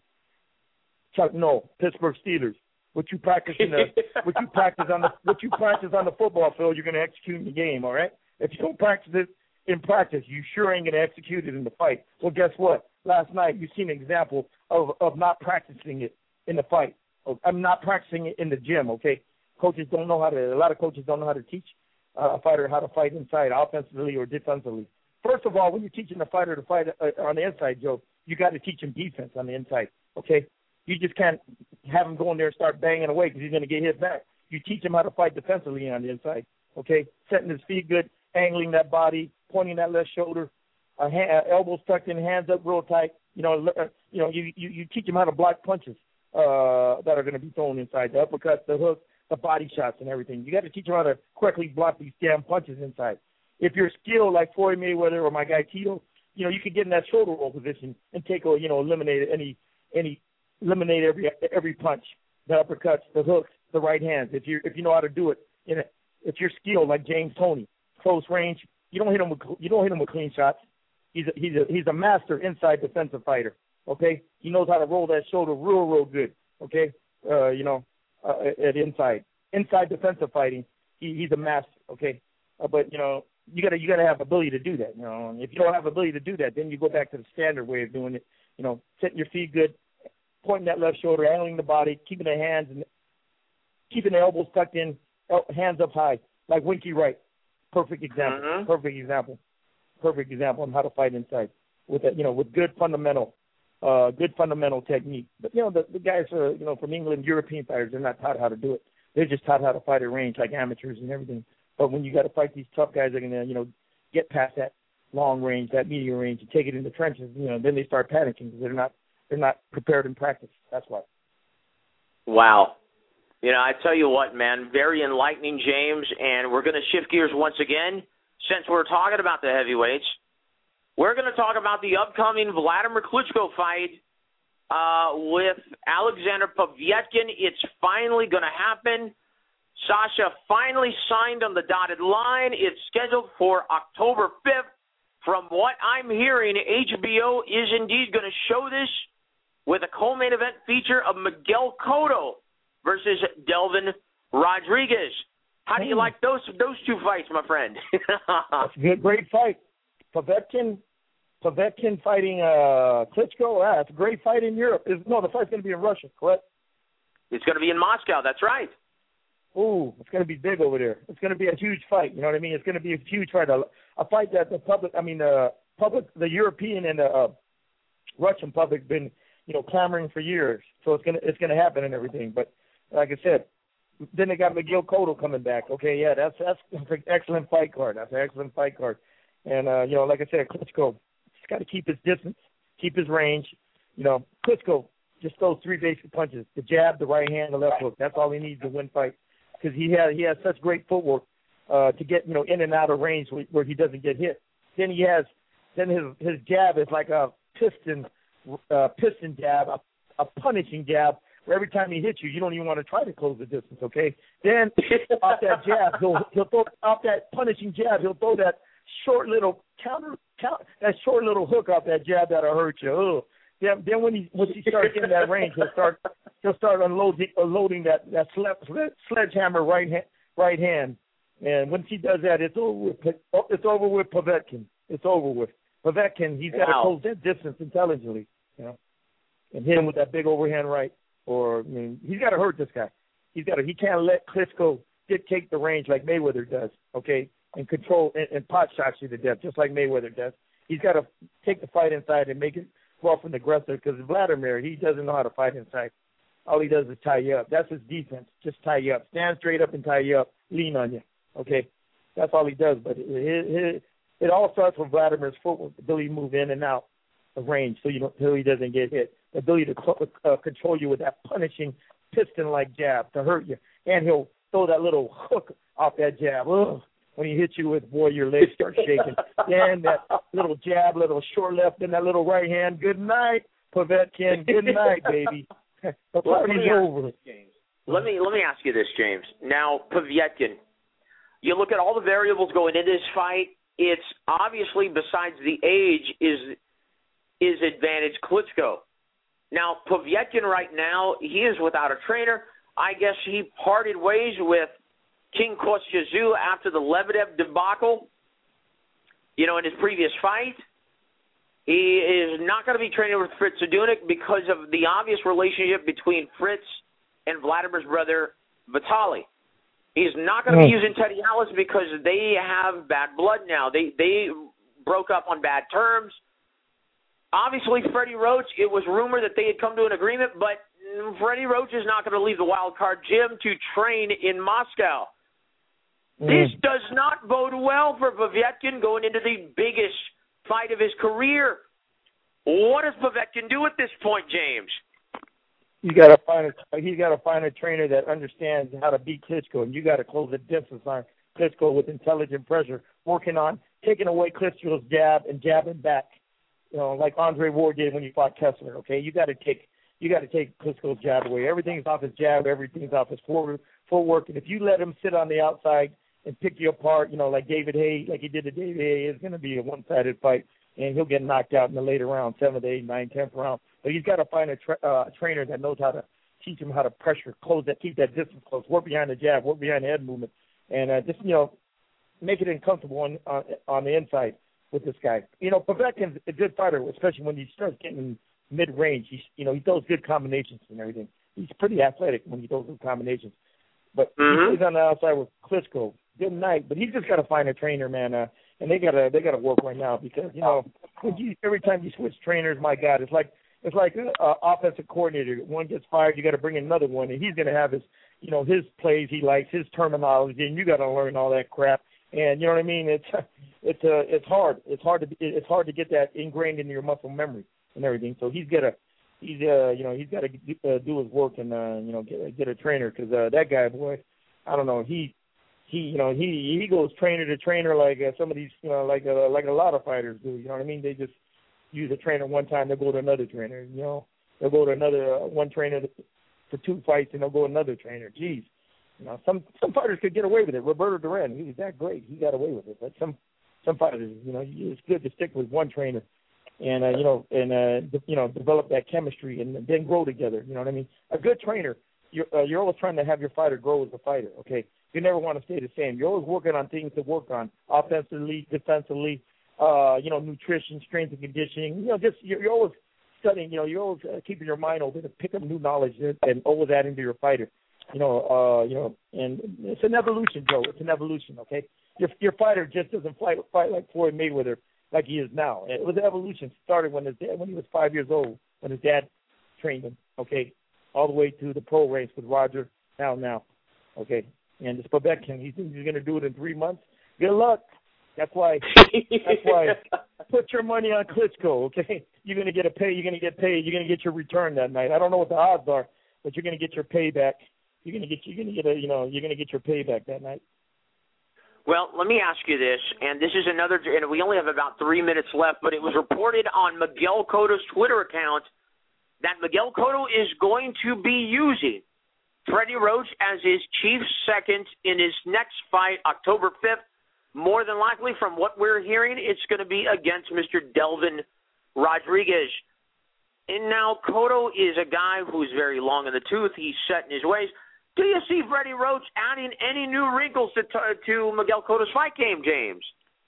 S4: Chuck, no, Pittsburgh Steelers. What you practice in the what you practice on the what you practice on the football field, you're going to execute in the game. All right. If you don't practice it in practice, you sure ain't going to execute it in the fight. Well, guess what? Last night, you've seen an example of, of not practicing it in the fight. I'm not practicing it in the gym, okay? Coaches don't know how to, a lot of coaches don't know how to teach uh, a fighter how to fight inside, offensively or defensively. First of all, when you're teaching a fighter to fight uh, on the inside, Joe, you got to teach him defense on the inside, okay? You just can't have him go in there and start banging away because he's going to get hit back. You teach him how to fight defensively on the inside, okay? Setting his feet good, angling that body, pointing that left shoulder, Uh, hand, uh, elbows tucked in, hands up real tight. You know, uh, you know, you, you you teach them how to block punches uh, that are going to be thrown inside, the uppercuts, the hooks, the body shots, and everything. You got to teach them how to correctly block these damn punches inside. If you're skilled like Floyd Mayweather or my guy Tito, you know, you could get in that shoulder roll position and take a, you know, eliminate any any eliminate every every punch the uppercuts, the hooks, the right hands. If you if you know how to do it, in a, if you're skilled like James Toney, close range, you don't hit him with you don't hit him with clean shots. He's a, he's a he's a master inside defensive fighter. Okay, he knows how to roll that shoulder real real good. Okay, uh, you know, uh, at inside inside defensive fighting, he, he's a master. Okay, uh, but you know you gotta you gotta have ability to do that. You know, and if you don't have ability to do that, then you go back to the standard way of doing it. You know, setting your feet good, pointing that left shoulder, handling the body, keeping the hands and keeping the elbows tucked in, hands up high, like Winky Wright. Perfect example. Mm-hmm. Perfect example. Perfect example on how to fight inside with a, you know with good fundamental, uh, good fundamental technique. But you know the, the guys are you know from England, European fighters, they're not taught how to do it. They're just taught how to fight at range like amateurs and everything. But when you got to fight these tough guys, they're gonna you know get past that long range, that medium range, and take it in the trenches. You know, then they start panicking because they're not they're not prepared in practice. That's why.
S3: Wow. You know, I tell you what, man, very enlightening, James, and we're going to shift gears once again. Since we're talking about the heavyweights, we're going to talk about the upcoming Vladimir Klitschko fight uh, with Alexander Povetkin. It's finally going to happen. Sasha finally signed on the dotted line. It's scheduled for October fifth. From what I'm hearing, H B O is indeed going to show this with a co-main event feature of Miguel Cotto versus Delvin Rodriguez. How do you like those those two fights, my friend?
S4: That's a good, great fight. Povetkin, Povetkin fighting uh, Klitschko. Ah, it's a great fight in Europe. Is no, the fight's going to be in Russia, correct?
S3: It's going to be in Moscow. That's right.
S4: Ooh, it's going to be big over there. It's going to be a huge fight. You know what I mean? It's going to be a huge fight. A, a fight that the public, I mean, the public, the European and the uh, Russian public been, you know, clamoring for years. So it's gonna it's gonna happen and everything. But like I said, then they got Miguel Cotto coming back. Okay, yeah, that's that's an excellent fight card. That's an excellent fight card. And uh, you know, like I said, Klitschko just got to keep his distance, keep his range. You know, Klitschko just throws three basic punches: the jab, the right hand, the left hook. That's all he needs to win fight. Because he has he has such great footwork uh, to get you know in and out of range where, where he doesn't get hit. Then he has then his his jab is like a piston uh, piston jab, a, a punishing jab. Where every time he hits you, you don't even want to try to close the distance. Okay. Then off that jab, he'll he'll throw off that punishing jab. He'll throw that short little counter, counter that short little hook off that jab that'll hurt you. Ugh. Then, then when he once he starts getting that range, he'll start he'll start unloading unloading that that sled, sledgehammer right hand right hand. And once he does that, it's over with. It's over with Povetkin. It's over with Povetkin. He's got to
S3: wow.
S4: close that distance intelligently, you know, and hit him with that big overhand right. Or I mean, he's got to hurt this guy. He's got to. He can't let Klitschko dictate the range like Mayweather does. Okay, and control and, and pot shots you to death just like Mayweather does. He's got to take the fight inside and make it rough and aggressive because Vladimir, he doesn't know how to fight inside. All he does is tie you up. That's his defense. Just tie you up. Stand straight up and tie you up. Lean on you. Okay? That's all he does. But it, it, it all starts with Vladimir's footwork, the ability to move in and out of range so you don't, so he doesn't get hit. The ability to uh, control you with that punishing piston-like jab to hurt you. And he'll throw that little hook off that jab. Ugh. When he hits you with, boy, your legs start shaking. Then that little jab, little short left, then that little right hand. Good night, Povetkin. Good night, baby. The party's over.
S3: Let me let me ask you this, James. Now, Povetkin, you look at all the variables going into this fight. It's obviously, besides the age, is is advantage Klitschko. Now, Povetkin right now, he is without a trainer. I guess he parted ways with King Kostya Tszyu after the Lebedev debacle, you know, in his previous fight. He is not going to be training with Fritz Sadunik because of the obvious relationship between Fritz and Vladimir's brother, Vitaly. He's not going to be using Teddy Atlas because they have bad blood now. They they broke up on bad terms. Obviously, Freddie Roach, it was rumored that they had come to an agreement, but Freddie Roach is not going to leave the wild card gym to train in Moscow. Mm. This does not bode well for Povetkin going into the biggest fight of his career. What does Povetkin do at this point, James?
S4: You got to find a he's got to find a trainer that understands how to beat Klitschko, and you got to close the distance on Klitschko with intelligent pressure, working on taking away Klitschko's jab and jabbing back. You know, like Andre Ward did when he fought Kessler. Okay, you got to take you got to take Klitschko's jab away. Everything's off his jab. Everything's off his forward footwork. And if you let him sit on the outside and pick you apart, you know, like David Haye, like he did to David Haye, it's going to be a one-sided fight, and he'll get knocked out in the later round, seventh, eighth, ninth, tenth round. But he's got to find a tra- uh, trainer that knows how to teach him how to pressure, close that, keep that distance close, work behind the jab, work behind the head movement, and uh, just, you know, make it uncomfortable on, on on the inside with this guy. You know, Povetkin's a good fighter, especially when he starts getting mid-range. He's, you know, he throws good combinations and everything. He's pretty athletic when he throws good combinations. But mm-hmm. he plays on the outside with Klitschko. Good night, but he's just got to find a trainer, man. Uh, and they gotta they gotta work right now because you know when you, every time you switch trainers, my God, it's like it's like an uh, offensive coordinator. One gets fired, you got to bring in another one, and he's gonna have his you know his plays he likes, his terminology, and you got to learn all that crap. And you know what I mean? It's it's uh, it's hard. It's hard to it's hard to get that ingrained into your muscle memory and everything. So he's gotta he's uh you know he's got to uh, do his work and uh, you know get get a trainer because uh, that guy, boy, I don't know he. He, you know, he he goes trainer to trainer like uh, some of these, you know, like uh, like a lot of fighters do. You know what I mean? They just use a trainer one time, they'll go to another trainer. You know, they'll go to another uh, one trainer for two fights, and they'll go to another trainer. Jeez, you know, some some fighters could get away with it. Roberto Duran, he was that great, he got away with it. But some some fighters, you know, it's good to stick with one trainer, and uh, you know, and uh, de- you know, develop that chemistry and then grow together. You know what I mean? A good trainer, you're uh, you're always trying to have your fighter grow as a fighter. Okay. You never want to stay the same. You're always working on things to work on, offensively, defensively, uh, you know, nutrition, strength and conditioning. You know, just you're, you're always studying. You know, you're always uh, keeping your mind open to pick up new knowledge and, and always adding to your fighter. You know, uh, you know, and it's an evolution, Joe. It's an evolution. Okay, your your fighter just doesn't fight fight like Floyd Mayweather like he is now. It was an evolution. Started when his dad, when he was five years old, when his dad trained him. Okay, all the way to the pro ranks with Roger. Now, now, okay. And this Povetkin, he thinks he's going to do it in three months. Good luck. That's why. That's why. Put your money on Klitschko, okay? You're going to get a pay. You're going to get paid. You're going to get your return that night. I don't know what the odds are, but you're going to get your payback. You're going to get. You're going to get a. You know. You're going to get your payback that night.
S3: Well, let me ask you this, and this is another. And we only have about three minutes left, but it was reported on Miguel Cotto's Twitter account that Miguel Cotto is going to be using Freddie Roach as his chief second in his next fight, October fifth. More than likely, from what we're hearing, it's going to be against Mister Delvin Rodriguez. And now Cotto is a guy who's very long in the tooth. He's set in his ways. Do you see Freddie Roach adding any new wrinkles to to Miguel Cotto's fight game, James?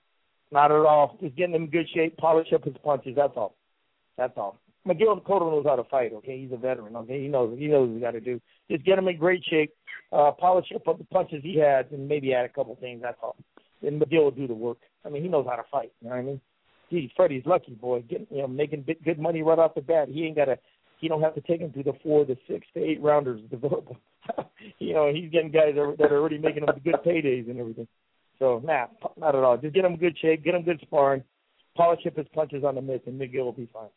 S4: Not at all. Just getting him in good shape, polish up his punches. That's all. That's all. Miguel Cotto knows how to fight, okay? He's a veteran, okay? He knows he knows what he's got to do. Just get him in great shape, uh, polish up the punches he has, and maybe add a couple things, that's all. And Miguel will do the work. I mean, he knows how to fight, you know what I mean? Gee, Freddie's lucky, boy, getting, you know, making good money right off the bat. He ain't got to, he don't have to take him through the four, the six, the eight rounders to develop him. You know, he's getting guys that are, that are already making him good paydays and everything. So, nah, not at all. Just get him in good shape, get him good sparring, polish up his punches on the mitts, and Miguel will be fine.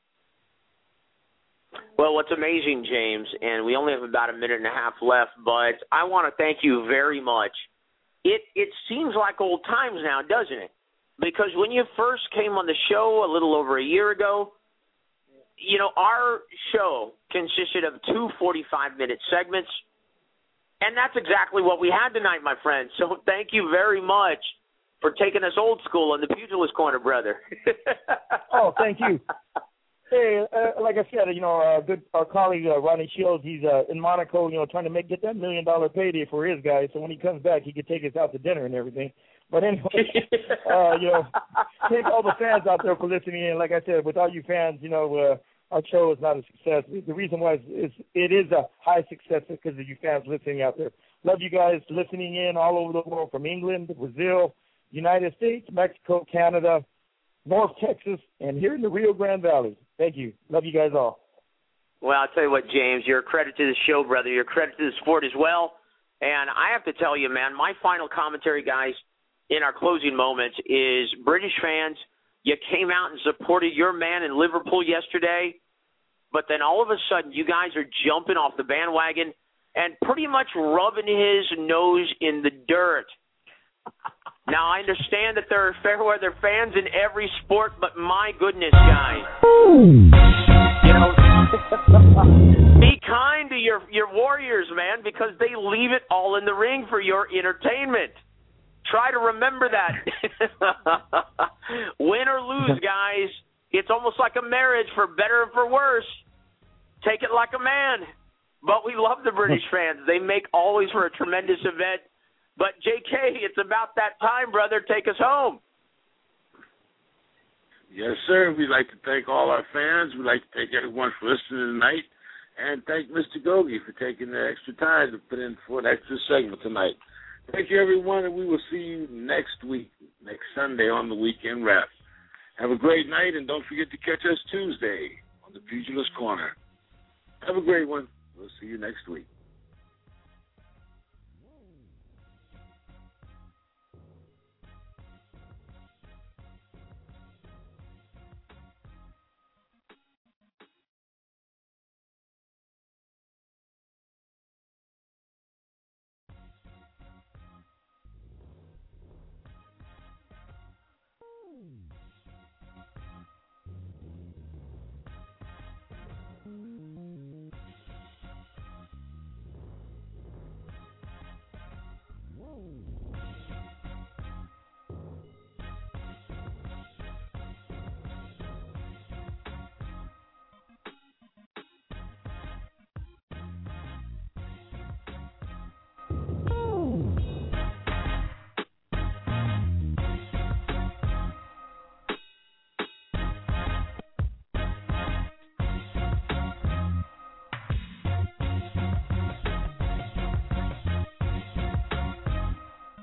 S3: Well, what's amazing, James, and we only have about a minute and a half left, but I want to thank you very much. It it seems like old times now, doesn't it? Because when you first came on the show a little over a year ago, you know, our show consisted of two forty-five minute segments, and that's exactly what we had tonight, my friend. So thank you very much for taking us old school on the Pugilist Corner, brother.
S4: Oh, thank you. Hey, uh, like I said, you know, our good our colleague uh, Ronnie Shields, he's uh, in Monaco, you know, trying to make get that million dollar payday for his guys. So when he comes back, he can take us out to dinner and everything. But anyway, uh, you know, thank all the fans out there for listening in. Like I said, without you fans, you know, uh, our show is not a success. The reason why is it is a high success because of you fans listening out there. Love you guys listening in all over the world, from England, Brazil, United States, Mexico, Canada, North Texas, and here in the Rio Grande Valley. Thank you. Love you guys all.
S3: Well, I'll tell you what, James, you're a credit to the show, brother. You're a credit to the sport as well. And I have to tell you, man, my final commentary, guys, in our closing moments is British fans, you came out and supported your man in Liverpool yesterday, but then all of a sudden you guys are jumping off the bandwagon and pretty much rubbing his nose in the dirt. Now, I understand that there are fair weather fans in every sport, but my goodness, guys. You know, Be kind to your, your warriors, man, because they leave it all in the ring for your entertainment. Try to remember that. Win or lose, guys, it's almost like a marriage, for better or for worse. Take it like a man. But we love the British fans. They make always for a tremendous event. But, J K, it's about that time, brother. Take us home.
S2: Yes, sir. We'd like to thank all our fans. We'd like to thank everyone for listening tonight. And thank Mister Gogi for taking the extra time to put in for an extra segment tonight. Thank you, everyone, and we will see you next week, next Sunday on the Weekend Wrap. Have a great night, and don't forget to catch us Tuesday on the Pugilist Corner. Have a great one. We'll see you next week.